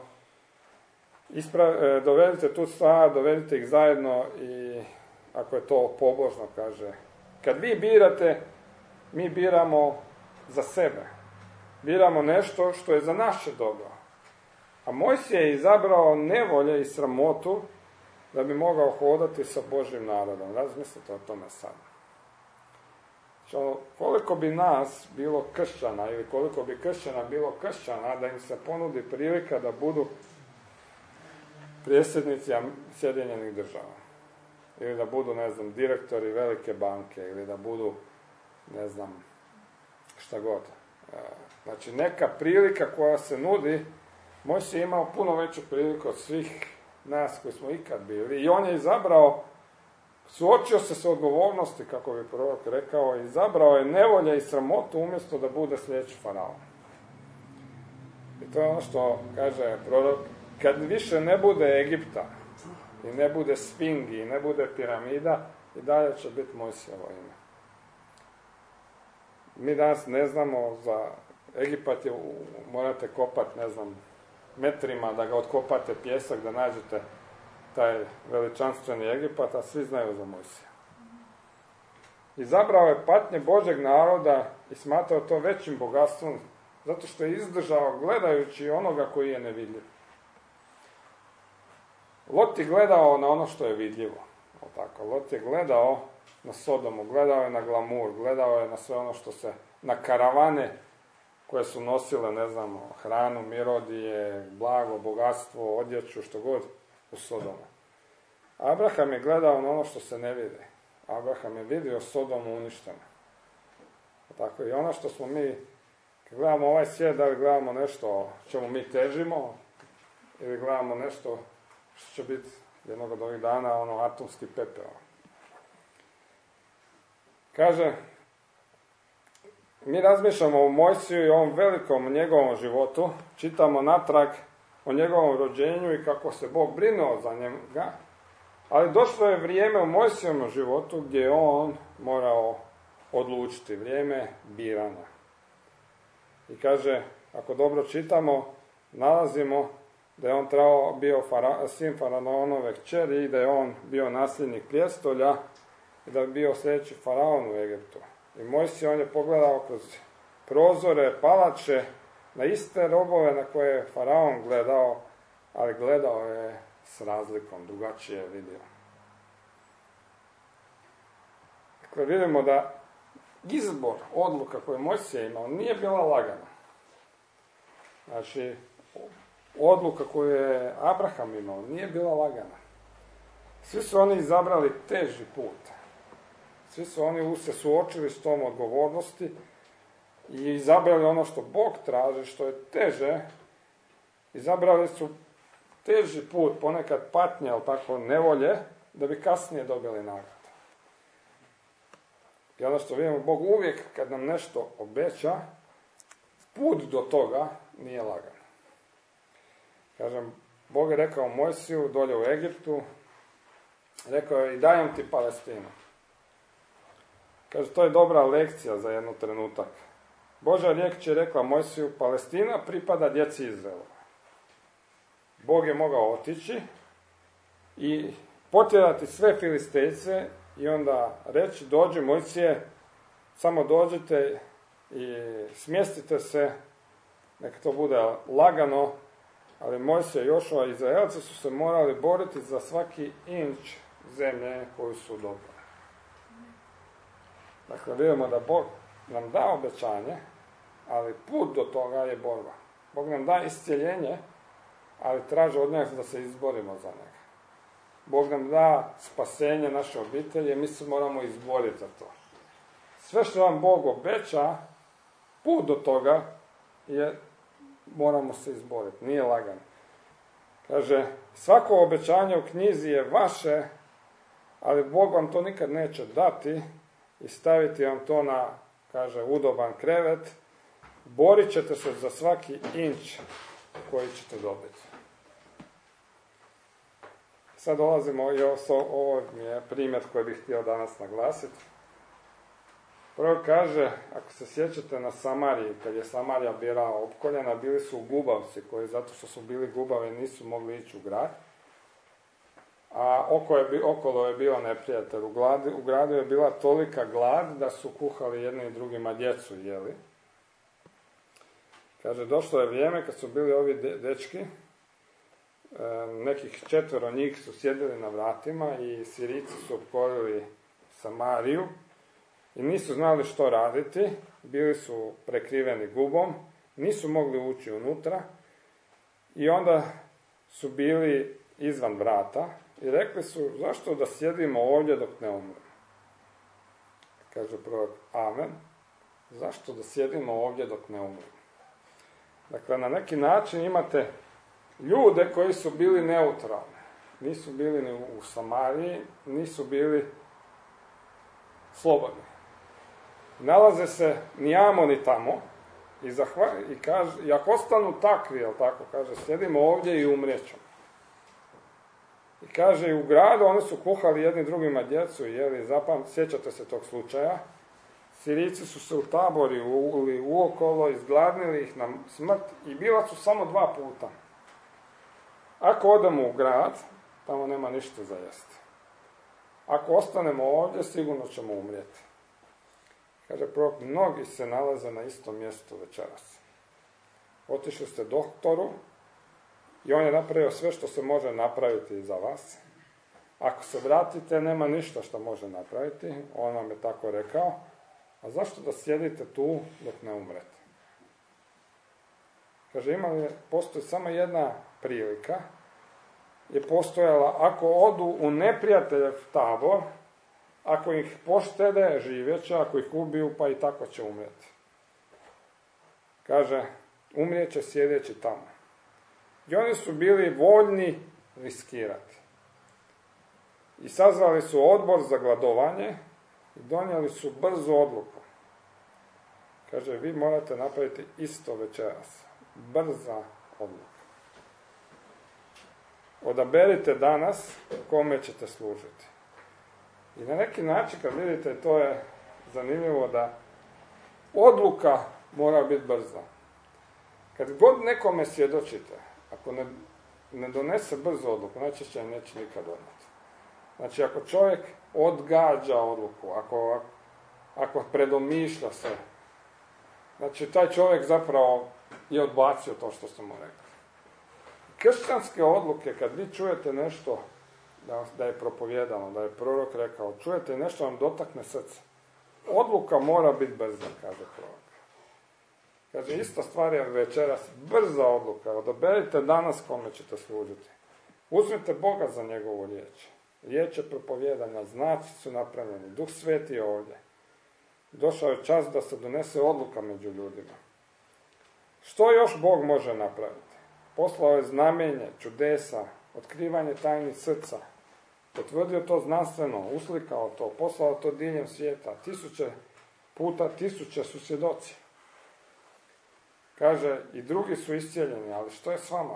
Dovedite tu stvar, dovedite ih zajedno i ako je to pobožno, kaže. Kad vi birate, mi biramo za sebe. Biramo nešto što je za naše dobro. A Mojsije je izabrao nevolje i sramotu da bi mogao hodati sa Božjim narodom. Razmislite o tome sad. Koliko bi nas bilo kršćana ili koliko bi kršćana bilo kršćana da im se ponudi prilika da budu predsjednici Sjedinjenih Država. Ili da budu, ne znam, direktori velike banke, ili da budu, ne znam, šta god. Znači, neka prilika koja se nudi, Mojsije je imao puno veću priliku od svih nas koji smo ikad bili. I on je izabrao, suočio se s odgovornosti, kako bi prorok rekao, izabrao je nevolje i sramotu umjesto da bude sljedeći faraon. I to je ono što kaže prorok, kad više ne bude Egipta, i ne bude Sfingi, i ne bude piramida, i dalje će biti Mojsijevo ime. Mi danas ne znamo za Egipat je, morate kopati, ne znam, metrima, da ga otkopate pjesak, da nađete taj veličanstveni Egipat, a svi znaju za Mojsija. Izabrao je patnje Božeg naroda i smatrao to većim bogatstvom, zato što je izdržao gledajući onoga koji je nevidljiv. Lot je gledao na ono što je vidljivo. Tako, Lot je gledao na Sodomu, gledao je na glamur, gledao je na sve ono što se, na karavane koje su nosile, ne znam, hranu, mirodije, blago, bogatstvo, odjeću, što god u Sodomu. Abraham je gledao na ono što se ne vidi. Abraham je vidio Sodomu uništeno. Tako i ono što smo mi, kad gledamo ovaj svijet, da li gledamo nešto čemu mi težimo, ili gledamo nešto što će biti jednog od ovih dana, atomski pepeo. Kaže, mi razmišljamo o Mojsiju i ovom velikom njegovom životu, čitamo natrag o njegovom rođenju i kako se Bog brinuo za njega, ali došlo je vrijeme u Mojsijevom životu gdje je on morao odlučiti, vrijeme biranja. I kaže, ako dobro čitamo, nalazimo da je on bio sin faraonove kćeri i da je on bio nasljednik prijestolja i da je bio sljedeći faraon u Egiptu. I Mojsij, on je pogledao kroz prozore, palače, na iste robove na koje je faraon gledao, ali gledao je s razlikom, drugačije je vidio. Dakle, vidimo da izbor odluka koje Mojsij imao nije bila lagana. Znači, odluka koju je Abraham imao nije bila lagana. Svi su oni izabrali teži put. Svi su oni se suočili s tom odgovornosti i izabrali ono što Bog traži, što je teže. Izabrali su teži put, ponekad patnje, ali tako nevolje, da bi kasnije dobili nagradu. I ono što vidimo, Bog uvijek kad nam nešto obeća, put do toga nije lagan. Kažem, Bog je rekao Mojsiju dolje u Egiptu, rekao je i dajem ti Palestinu. Kaže, to je dobra lekcija za jednu trenutak. Božja riječ je rekla Mojsiju, Palestina pripada djeci Izraela. Bog je mogao otići i potjerati sve Filistejce i onda reći, dođi Mojsije, samo dođite i smjestite se, neka to bude lagano, ali Mojsije i Jošua, Izraelci su se morali boriti za svaki inč zemlje koju su dobili. Dakle, vidimo da Bog nam da obećanje, ali put do toga je borba. Bog nam da iscjeljenje, ali traži od njega da se izborimo za njega. Bog nam da spasenje naše obitelji, mi se moramo izboriti za to. Sve što vam Bog obeća, put do toga je, moramo se izboriti, nije lagan. Kaže, svako obećanje u knjizi je vaše, ali Bog vam to nikad neće dati i staviti vam to na, kaže, udoban krevet. Borit ćete se za svaki inč koji ćete dobiti. Sad dolazimo i ovo je primjer koji bih htio danas naglasiti. Prvo kaže, ako se sjećate na Samariji, kad je Samarija bila opkoljena, bili su gubavci koji zato što su bili gubavi nisu mogli ići u grad. A okolo je bio neprijatelj. U gradu je bila tolika glad da su kuhali jedni i drugima djecu jeli. Kaže, došlo je vrijeme kad su bili ovi dečki, nekih 4 njih su sjedili na vratima i Sirijci su opkolili Samariju i nisu znali što raditi, bili su prekriveni gubom, nisu mogli ući unutra i onda su bili izvan vrata i rekli su, zašto da sjedimo ovdje dok ne umremo? Kaže prorok, amen, zašto da sjedimo ovdje dok ne umremo? Dakle, na neki način imate ljude koji su bili neutralni. Nisu bili ni u Samariji, nisu bili slobodni. Nalaze se ni amo ni tamo i kaže, i ako ostanu takvi, jel tako, kaže, sjedimo ovdje i umrijećemo. I kaže, i u gradu oni su kuhali jedni drugima djecu i jeli, sjećate se tog slučaja. Sirijci su se utaborili uokolo, izgladnili ih na smrt i bila su samo 2 puta. Ako odemo u grad, tamo nema ništa za jesti. Ako ostanemo ovdje, sigurno ćemo umrijeti. Kaže prorok, mnogi se nalaze na istom mjestu večeras. Otišli ste doktoru i on je napravio sve što se može napraviti za vas. Ako se vratite, nema ništa što može napraviti, on vam je tako rekao, a zašto da sjedite tu dok ne umrete? Kaže, postoji samo jedna prilika, je postojala, ako odu u neprijateljev tabor, ako ih poštede, živjeće, ako ih ubiju, pa i tako će umjeti. Kaže, umrijeće sjedeći tamo. I oni su bili voljni riskirati. I sazvali su odbor za gladovanje i donijeli su brzu odluku. Kaže, vi morate napraviti isto večeras. Brza odluka. Odaberite danas kome ćete služiti. I na neki način, kad vidite, to je zanimljivo da odluka mora biti brza. Kad god nekome svjedočite, ako ne donese brzu odluku, najčešće neće nikad donijeti. Znači, ako čovjek odgađa odluku, ako predomišlja se, znači, taj čovjek zapravo je odbacio to što sam mu rekao. Kršćanske odluke, kad vi čujete nešto da je propovijedano, da je prorok rekao, čujete nešto vam dotakne srce, odluka mora biti brza, kaže prorok. Kaže, ista stvar je večeras, brza odluka, odaberite danas kome ćete služiti. Uzmite Boga za njegovu riječ. Riječ je propovijedana, znaci su napravljeni, Duh Sveti je ovdje. Došao je čas da se donese odluka među ljudima. Što još Bog može napraviti? Poslao je znamenje, čudesa, otkrivanje tajnih srca. Potvrdio to znanstveno, uslikao to, poslao to diljem svijeta. 1000 puta 1000 su svjedoci. Kaže, i drugi su iscijeljeni, ali što je s vama?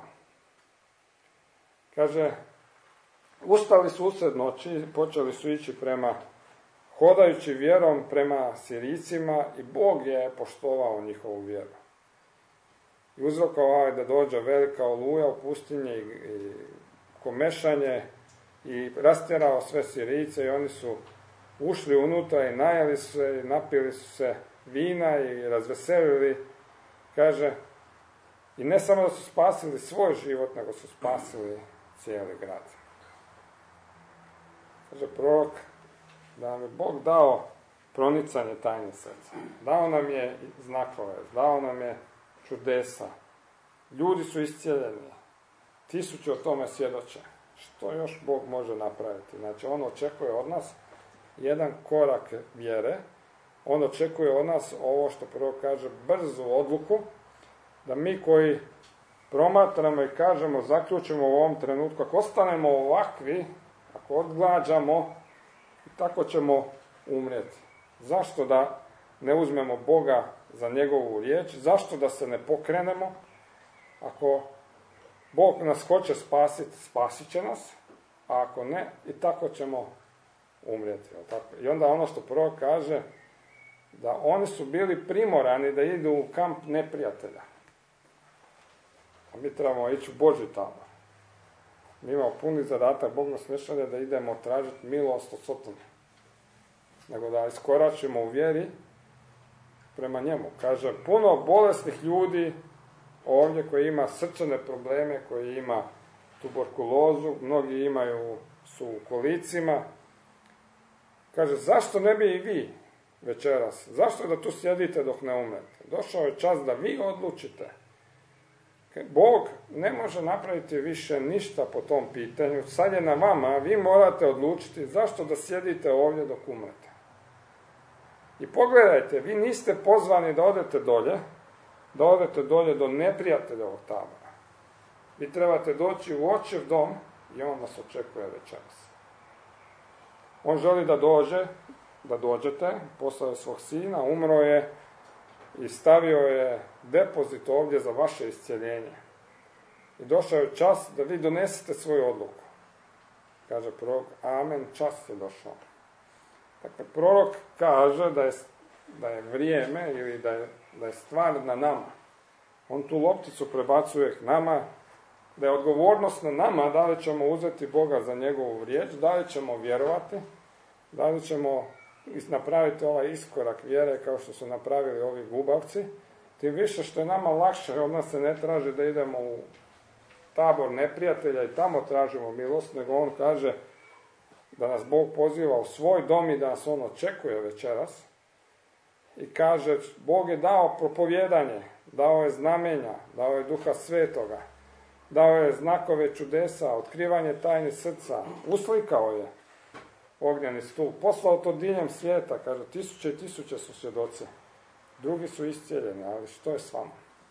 Kaže, ustali su usred noći, počeli su ići hodajući vjerom prema Sirijcima i Bog je poštovao njihovu vjeru. I uzrokovao je da dođe velika oluja u pustinji i komešanje i rastjerao sve Sirijce i oni su ušli unutra i najeli se i napili su se vina i razveselili. Kaže, i ne samo da su spasili svoj život, nego su spasili cijeli grad. Kaže prorok da nam je Bog dao pronicanje tajnih srca. Dao nam je znakove, dao nam je čudesa. Ljudi su iscijeljeni. 1000 o tome svjedoče. Što još Bog može napraviti? Znači, on očekuje od nas jedan korak vjere. On očekuje od nas ovo što prvo kaže, brzu odluku, da mi koji promatramo i kažemo, zaključimo u ovom trenutku, ako ostanemo ovakvi, ako odgađamo, tako ćemo umrijeti. Zašto da ne uzmemo Boga za njegovu riječ? Zašto da se ne pokrenemo? Ako Bog nas hoće spasiti, spasit će nas, a ako ne, i tako ćemo umrijeti. I onda ono što prvo kaže, da oni su bili primorani da idu u kamp neprijatelja. A mi trebamo ići u Božji tabor. Mi imamo puni zadatak, Bog nas ne šalje da idemo tražiti milost od Sotona, nego da iskoračimo u vjeri prema njemu. Kaže, puno bolesnih ljudi ovdje koji ima srčane probleme, koji ima tuberkulozu, mnogi su u kolicima. Kaže, zašto ne bi i vi večeras? Zašto da tu sjedite dok ne umrete? Došao je čas da vi odlučite. Bog ne može napraviti više ništa po tom pitanju. Sad je na vama, vi morate odlučiti zašto da sjedite ovdje dok umrete. I pogledajte, vi niste pozvani da odete dolje do neprijateljevog tabora. Vi trebate doći u Očev dom i on vas očekuje večeras. On želi da dođete, poslao je svog sina, umro je i stavio je depozit ovdje za vaše iscjeljenje. I došao je čas da vi donesete svoju odluku. Kaže prorok, amen, čas je došao. Dakle, prorok kaže da je vrijeme ili da je stvar na nama. On tu lopticu prebacuje k nama, da je odgovornost na nama, da li ćemo uzeti Boga za njegovu riječ, da li ćemo vjerovati, da li ćemo napraviti ovaj iskorak vjere kao što su napravili ovi gubavci, tim više što je nama lakše, od nas se ne traži da idemo tabor neprijatelja i tamo tražimo milost, nego on kaže da nas Bog poziva u svoj dom i da nas on očekuje večeras. I kaže, Bog je dao propovijedanje, dao je znamenja, dao je Duha Svetoga, dao je znakove čudesa, otkrivanje tajni srca, uslikao je ognjeni stup, poslao to diljem svijeta, kaže, 1000 i 1000 su svjedoci, drugi su iscijeljeni, ali što je s vama?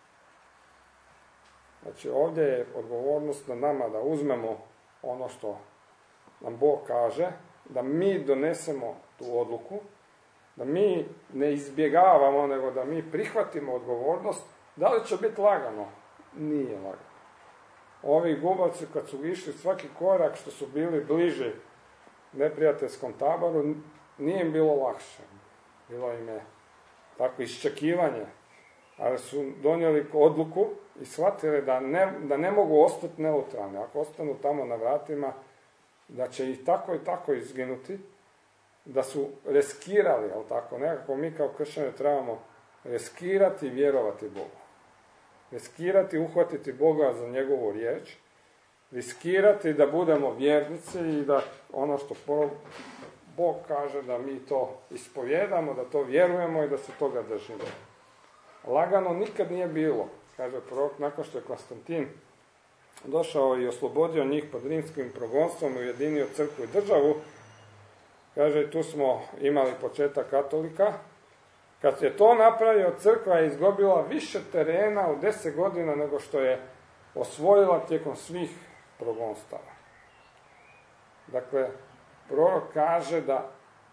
Znači, ovdje je odgovornost na nama da uzmemo ono što nam Bog kaže, da mi donesemo tu odluku, da mi ne izbjegavamo, nego da mi prihvatimo odgovornost. Da li će biti lagano? Nije lagano. Ovi gubavci kad su išli svaki korak što su bili bliži neprijateljskom taboru, nije im bilo lakše. Bilo im je tako iščekivanje, ali su donijeli odluku i shvatili da ne mogu ostati neutralni. Ako ostanu tamo na vratima, da će i tako izginuti, da su riskirali, ali tako, nekako mi kao kršćani trebamo riskirati i vjerovati Bogu. Riskirati, uhvatiti Boga za njegovu riječ, riskirati da budemo vjernici i da ono što Bog kaže da mi to ispovjedamo, da to vjerujemo i da se toga držimo. Lagano nikad nije bilo, kaže prorok, nakon što je Konstantin došao i oslobodio njih pod rimskim progonstvom, ujedinio crkvu i državu. Kaže, tu smo imali početak katolika. Kad je to napravio, crkva je izgubila više terena u 10 godina nego što je osvojila tijekom svih progonstava. Dakle, prorok kaže da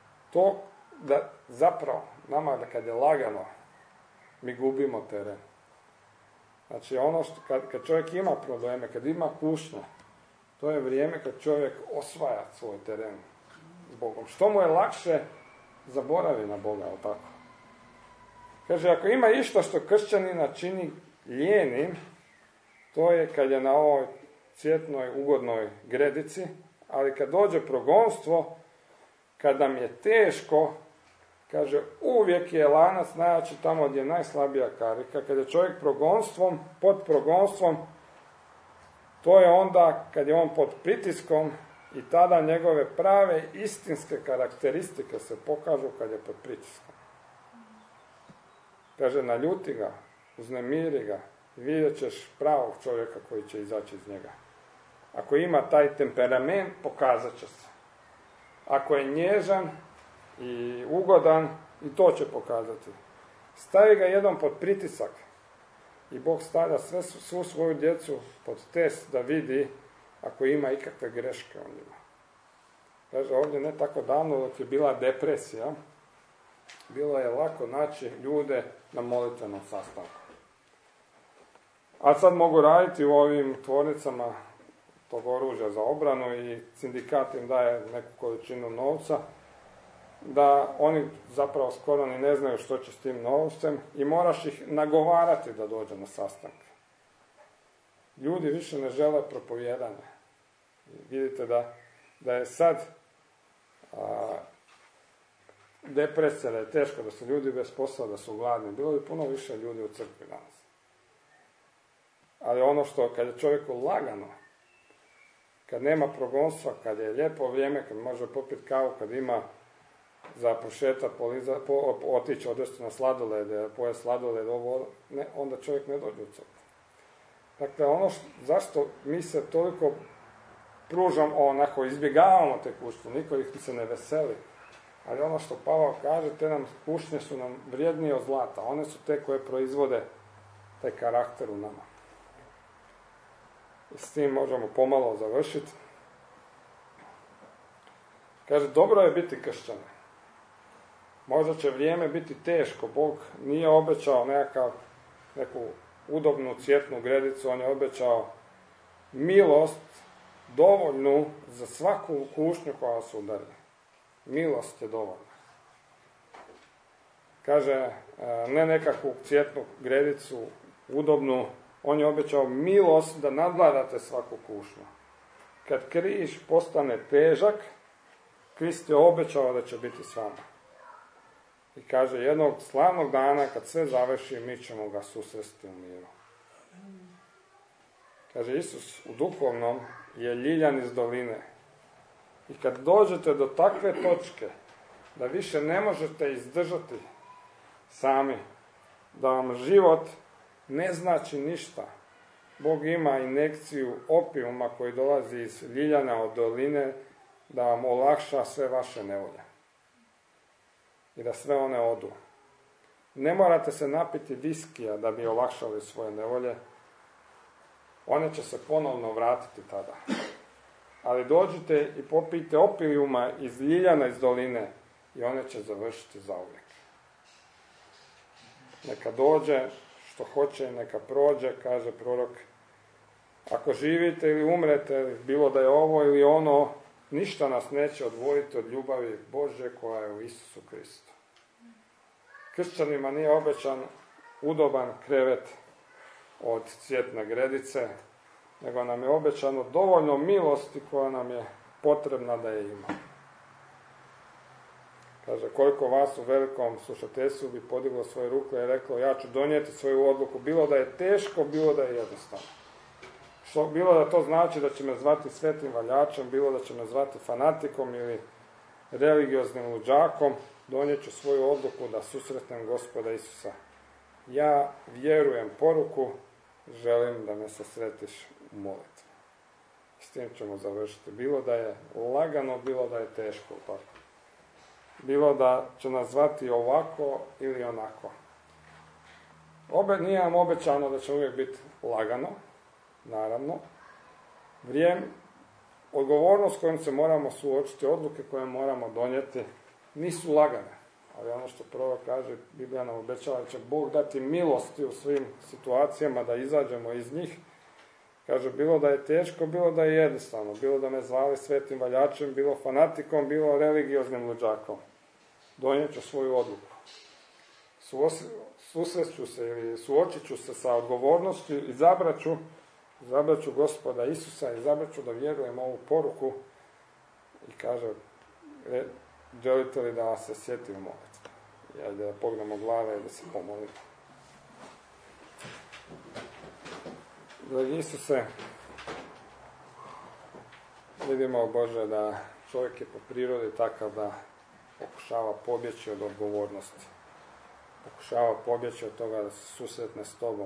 zapravo nama da kad je lagano, mi gubimo teren. Znači, ono što, kad čovjek ima probleme, kad ima kušnje, to je vrijeme kad čovjek osvaja svoj teren s Bogom. Što mu je lakše, zaboravi na Boga, ali tako. Kaže, ako ima išta što kršćanina čini lijenim, to je kad je na ovoj cvjetnoj, ugodnoj gredici, ali kad dođe progonstvo, kad nam je teško, kaže, uvijek je lanac najjači tamo gdje je najslabija karika. Kad je čovjek pod progonstvom, to je onda kad je on pod pritiskom i tada njegove prave istinske karakteristike se pokažu kad je pod pritiskom. Kaže, naljuti ga, uznemiri ga, vidjet ćeš pravog čovjeka koji će izaći iz njega. Ako ima taj temperament, pokazat će se. Ako je nježan i ugodan, i to će pokazati. Stavi ga jednom pod pritisak i Bog stavlja svu svoju djecu pod test da vidi ako ima ikakve greške u njima. Kaže, ovdje ne tako davno dok je bila depresija, bilo je lako naći ljude na molitvenom sastanku. A sad mogu raditi u ovim tvornicama tog oružja za obranu i sindikat im daje neku količinu novca, da oni zapravo skoro ni ne znaju što će s tim novcem i moraš ih nagovarati da dođe na sastanke. Ljudi više ne žele propovijedanje. Vidite da je sad depresija, da je teško, da su ljudi bez posla, da su gladni. Bilo bi puno više ljudi u crkvi danas. Ali ono što, kad je čovjeku lagano, kad nema progonstva, kad je lijepo vrijeme, kad može popiti kavu, kad ima za prošetat, otići, odvesti na sladoled, pojesti sladoled, onda čovjek ne dođe u crkvu. Dakle, zašto mi se toliko pružamo, onako, izbjegavamo te kušnje, niko ih se ne veseli. Ali ono što Pavao kaže, te nam kušnje su nam vrijednije od zlata. One su te koje proizvode taj karakter u nama. I s tim možemo pomalo završiti. Kaže, dobro je biti kršćanin. Možda će vrijeme biti teško. Bog nije obećao neku udobnu cvjetnu gredicu, on je obećao milost dovoljnu za svaku kušnju koja vas udari. Milost je dovoljna. Kaže, ne nekakvu cvjetnu gredicu, udobnu, on je obećao milost da nadvladate svaku kušnju. Kad križ postane težak, Krist je obećao da će biti s vama. I kaže, jednog slavnog dana, kad sve završi, mi ćemo ga susresti u miru. Kaže Isus, u duhovnom je ljiljan iz doline. I kad dođete do takve točke, da više ne možete izdržati sami, da vam život ne znači ništa, Bog ima injekciju opijuma koji dolazi iz ljiljana od doline, da vam olakša sve vaše nevolje. I da sve one odu. Ne morate se napiti viskija da bi olakšali svoje nevolje. One će se ponovno vratiti tada. Ali dođite i popijte opijuma iz ljiljana iz doline i one će završiti zauvijek. Neka dođe što hoće, neka prođe, kaže prorok. Ako živite ili umrete, bilo da je ovo ili ono, ništa nas neće odvojiti od ljubavi Božje koja je u Isusu Kristu. Kršćanima nije obećan udoban krevet od cvjetne gredice, nego nam je obećano dovoljno milosti koja nam je potrebna da je ima. Kaže, koliko vas u velikom slušateljstvu bi podiglo svoje ruke i reklo, ja ću donijeti svoju odluku, bilo da je teško, bilo da je jednostavno. Bilo da to znači da će me zvati svetim valjačem, bilo da će me zvati fanatikom ili religioznim luđakom, donijet ću svoju odluku da susretnem Gospoda Isusa. Ja vjerujem poruku, želim da me se sretiš u molitvi. S tim ćemo završiti. Bilo da je lagano, bilo da je teško. Tako. Bilo da će nas zvati ovako ili onako. Nije nam obećano da će uvijek biti lagano, naravno. Vrijeme, odgovornost s kojom se moramo suočiti, odluke koje moramo donijeti, nisu lagane. Ali ono što prvo kaže, Biblija nam obećava da će Bog dati milosti u svim situacijama, da izađemo iz njih. Kaže, bilo da je teško, bilo da je jednostavno, bilo da me zvali svetim valjačem, bilo fanatikom, bilo religioznim luđakom. Donijet ću svoju odluku. Susreću se ili suočit ću se sa odgovornošću, izabrat ću Gospoda Isusa, izabrat ću da vjerujem ovu poruku i kaže, želite li da vas se sjeti u molitvi? Ajde da pognemo glave i da se pomolimo. Dragi Isuse, vidimo, Bože, da čovjek je po prirodi takav da pokušava pobjeći od odgovornosti. Pokušava pobjeći od toga da se susretne s Tobom.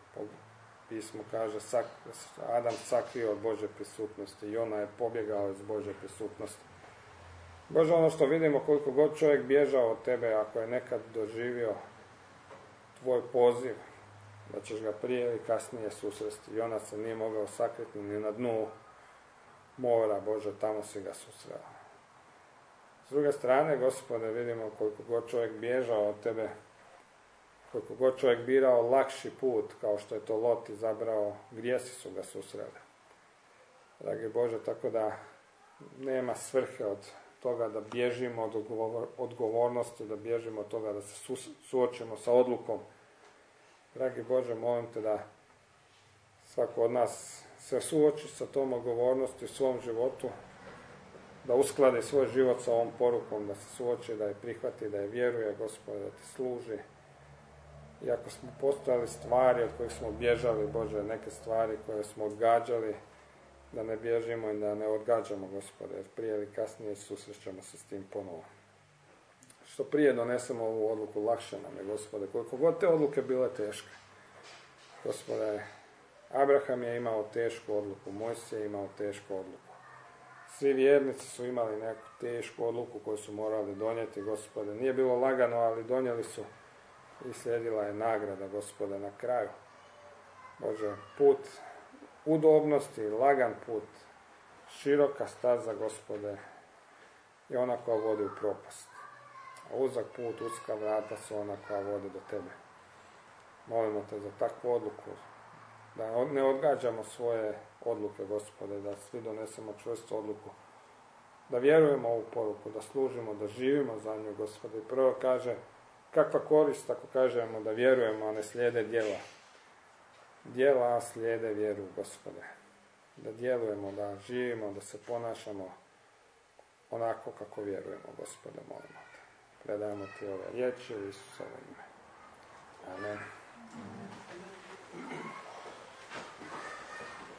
Pismo kaže, Adam sakrio od Božje prisutnosti i ona je pobjegao iz Božje prisutnosti. Bože, ono što vidimo, koliko god čovjek bježao od Tebe, ako je nekad doživio Tvoj poziv, da ćeš ga prije ili kasnije susresti. I ona se nije mogao sakriti ni na dnu mora, Bože, tamo si ga susreo. S druge strane, Gospode, vidimo koliko god čovjek bježao od Tebe, koliko god čovjek birao lakši put, kao što je to Lot izabrao, grijesi su ga susreli. Dragi Bože, tako da nema svrhe od toga da bježimo od odgovornosti, da bježimo od toga da se suočimo sa odlukom. Dragi Bože, molim Te da svako od nas se suoči sa tom odgovornosti u svom životu, da uskladi svoj život sa ovom porukom, da se suoči, da je prihvati, da je vjeruje, Gospode, da Ti služi. I ako smo postojali stvari od kojih smo bježali, Bože, neke stvari koje smo odgađali, da ne bježimo i da ne odgađamo, Gospode, jer prije ili kasnije susrećemo se s tim ponovo. Što prije donesemo ovu odluku, lakše nam je, Gospode, koliko god te odluke bile teške. Gospode, Abraham je imao tešku odluku, Mojsije je imao tešku odluku. Svi vjernici su imali neku tešku odluku koju su morali donijeti, Gospode. Nije bilo lagano, ali donijeli su i slijedila je nagrada, Gospode, na kraju. Bože, put udobnosti, lagan put, široka staza, Gospode, je ona koja vodi u propast. A uzak put, uska vrata su ona koja vodi do Tebe. Molimo Te za takvu odluku, da ne odgađamo svoje odluke, Gospode, da svi donesemo čvrstu odluku, da vjerujemo ovu poruku, da služimo, da živimo za nju, Gospode. I prvo kaže, kakva korist ako kažemo da vjerujemo, a ne slijede djela. Djela slijede vjeru, Gospode. Da djelujemo, da živimo, da se ponašamo onako kako vjerujemo, Gospode, molimo Te. Predajemo Ti ove riječi u Isusovo ime. Amen.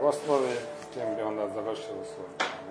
blagoslovi, s tim bi onda završili službu.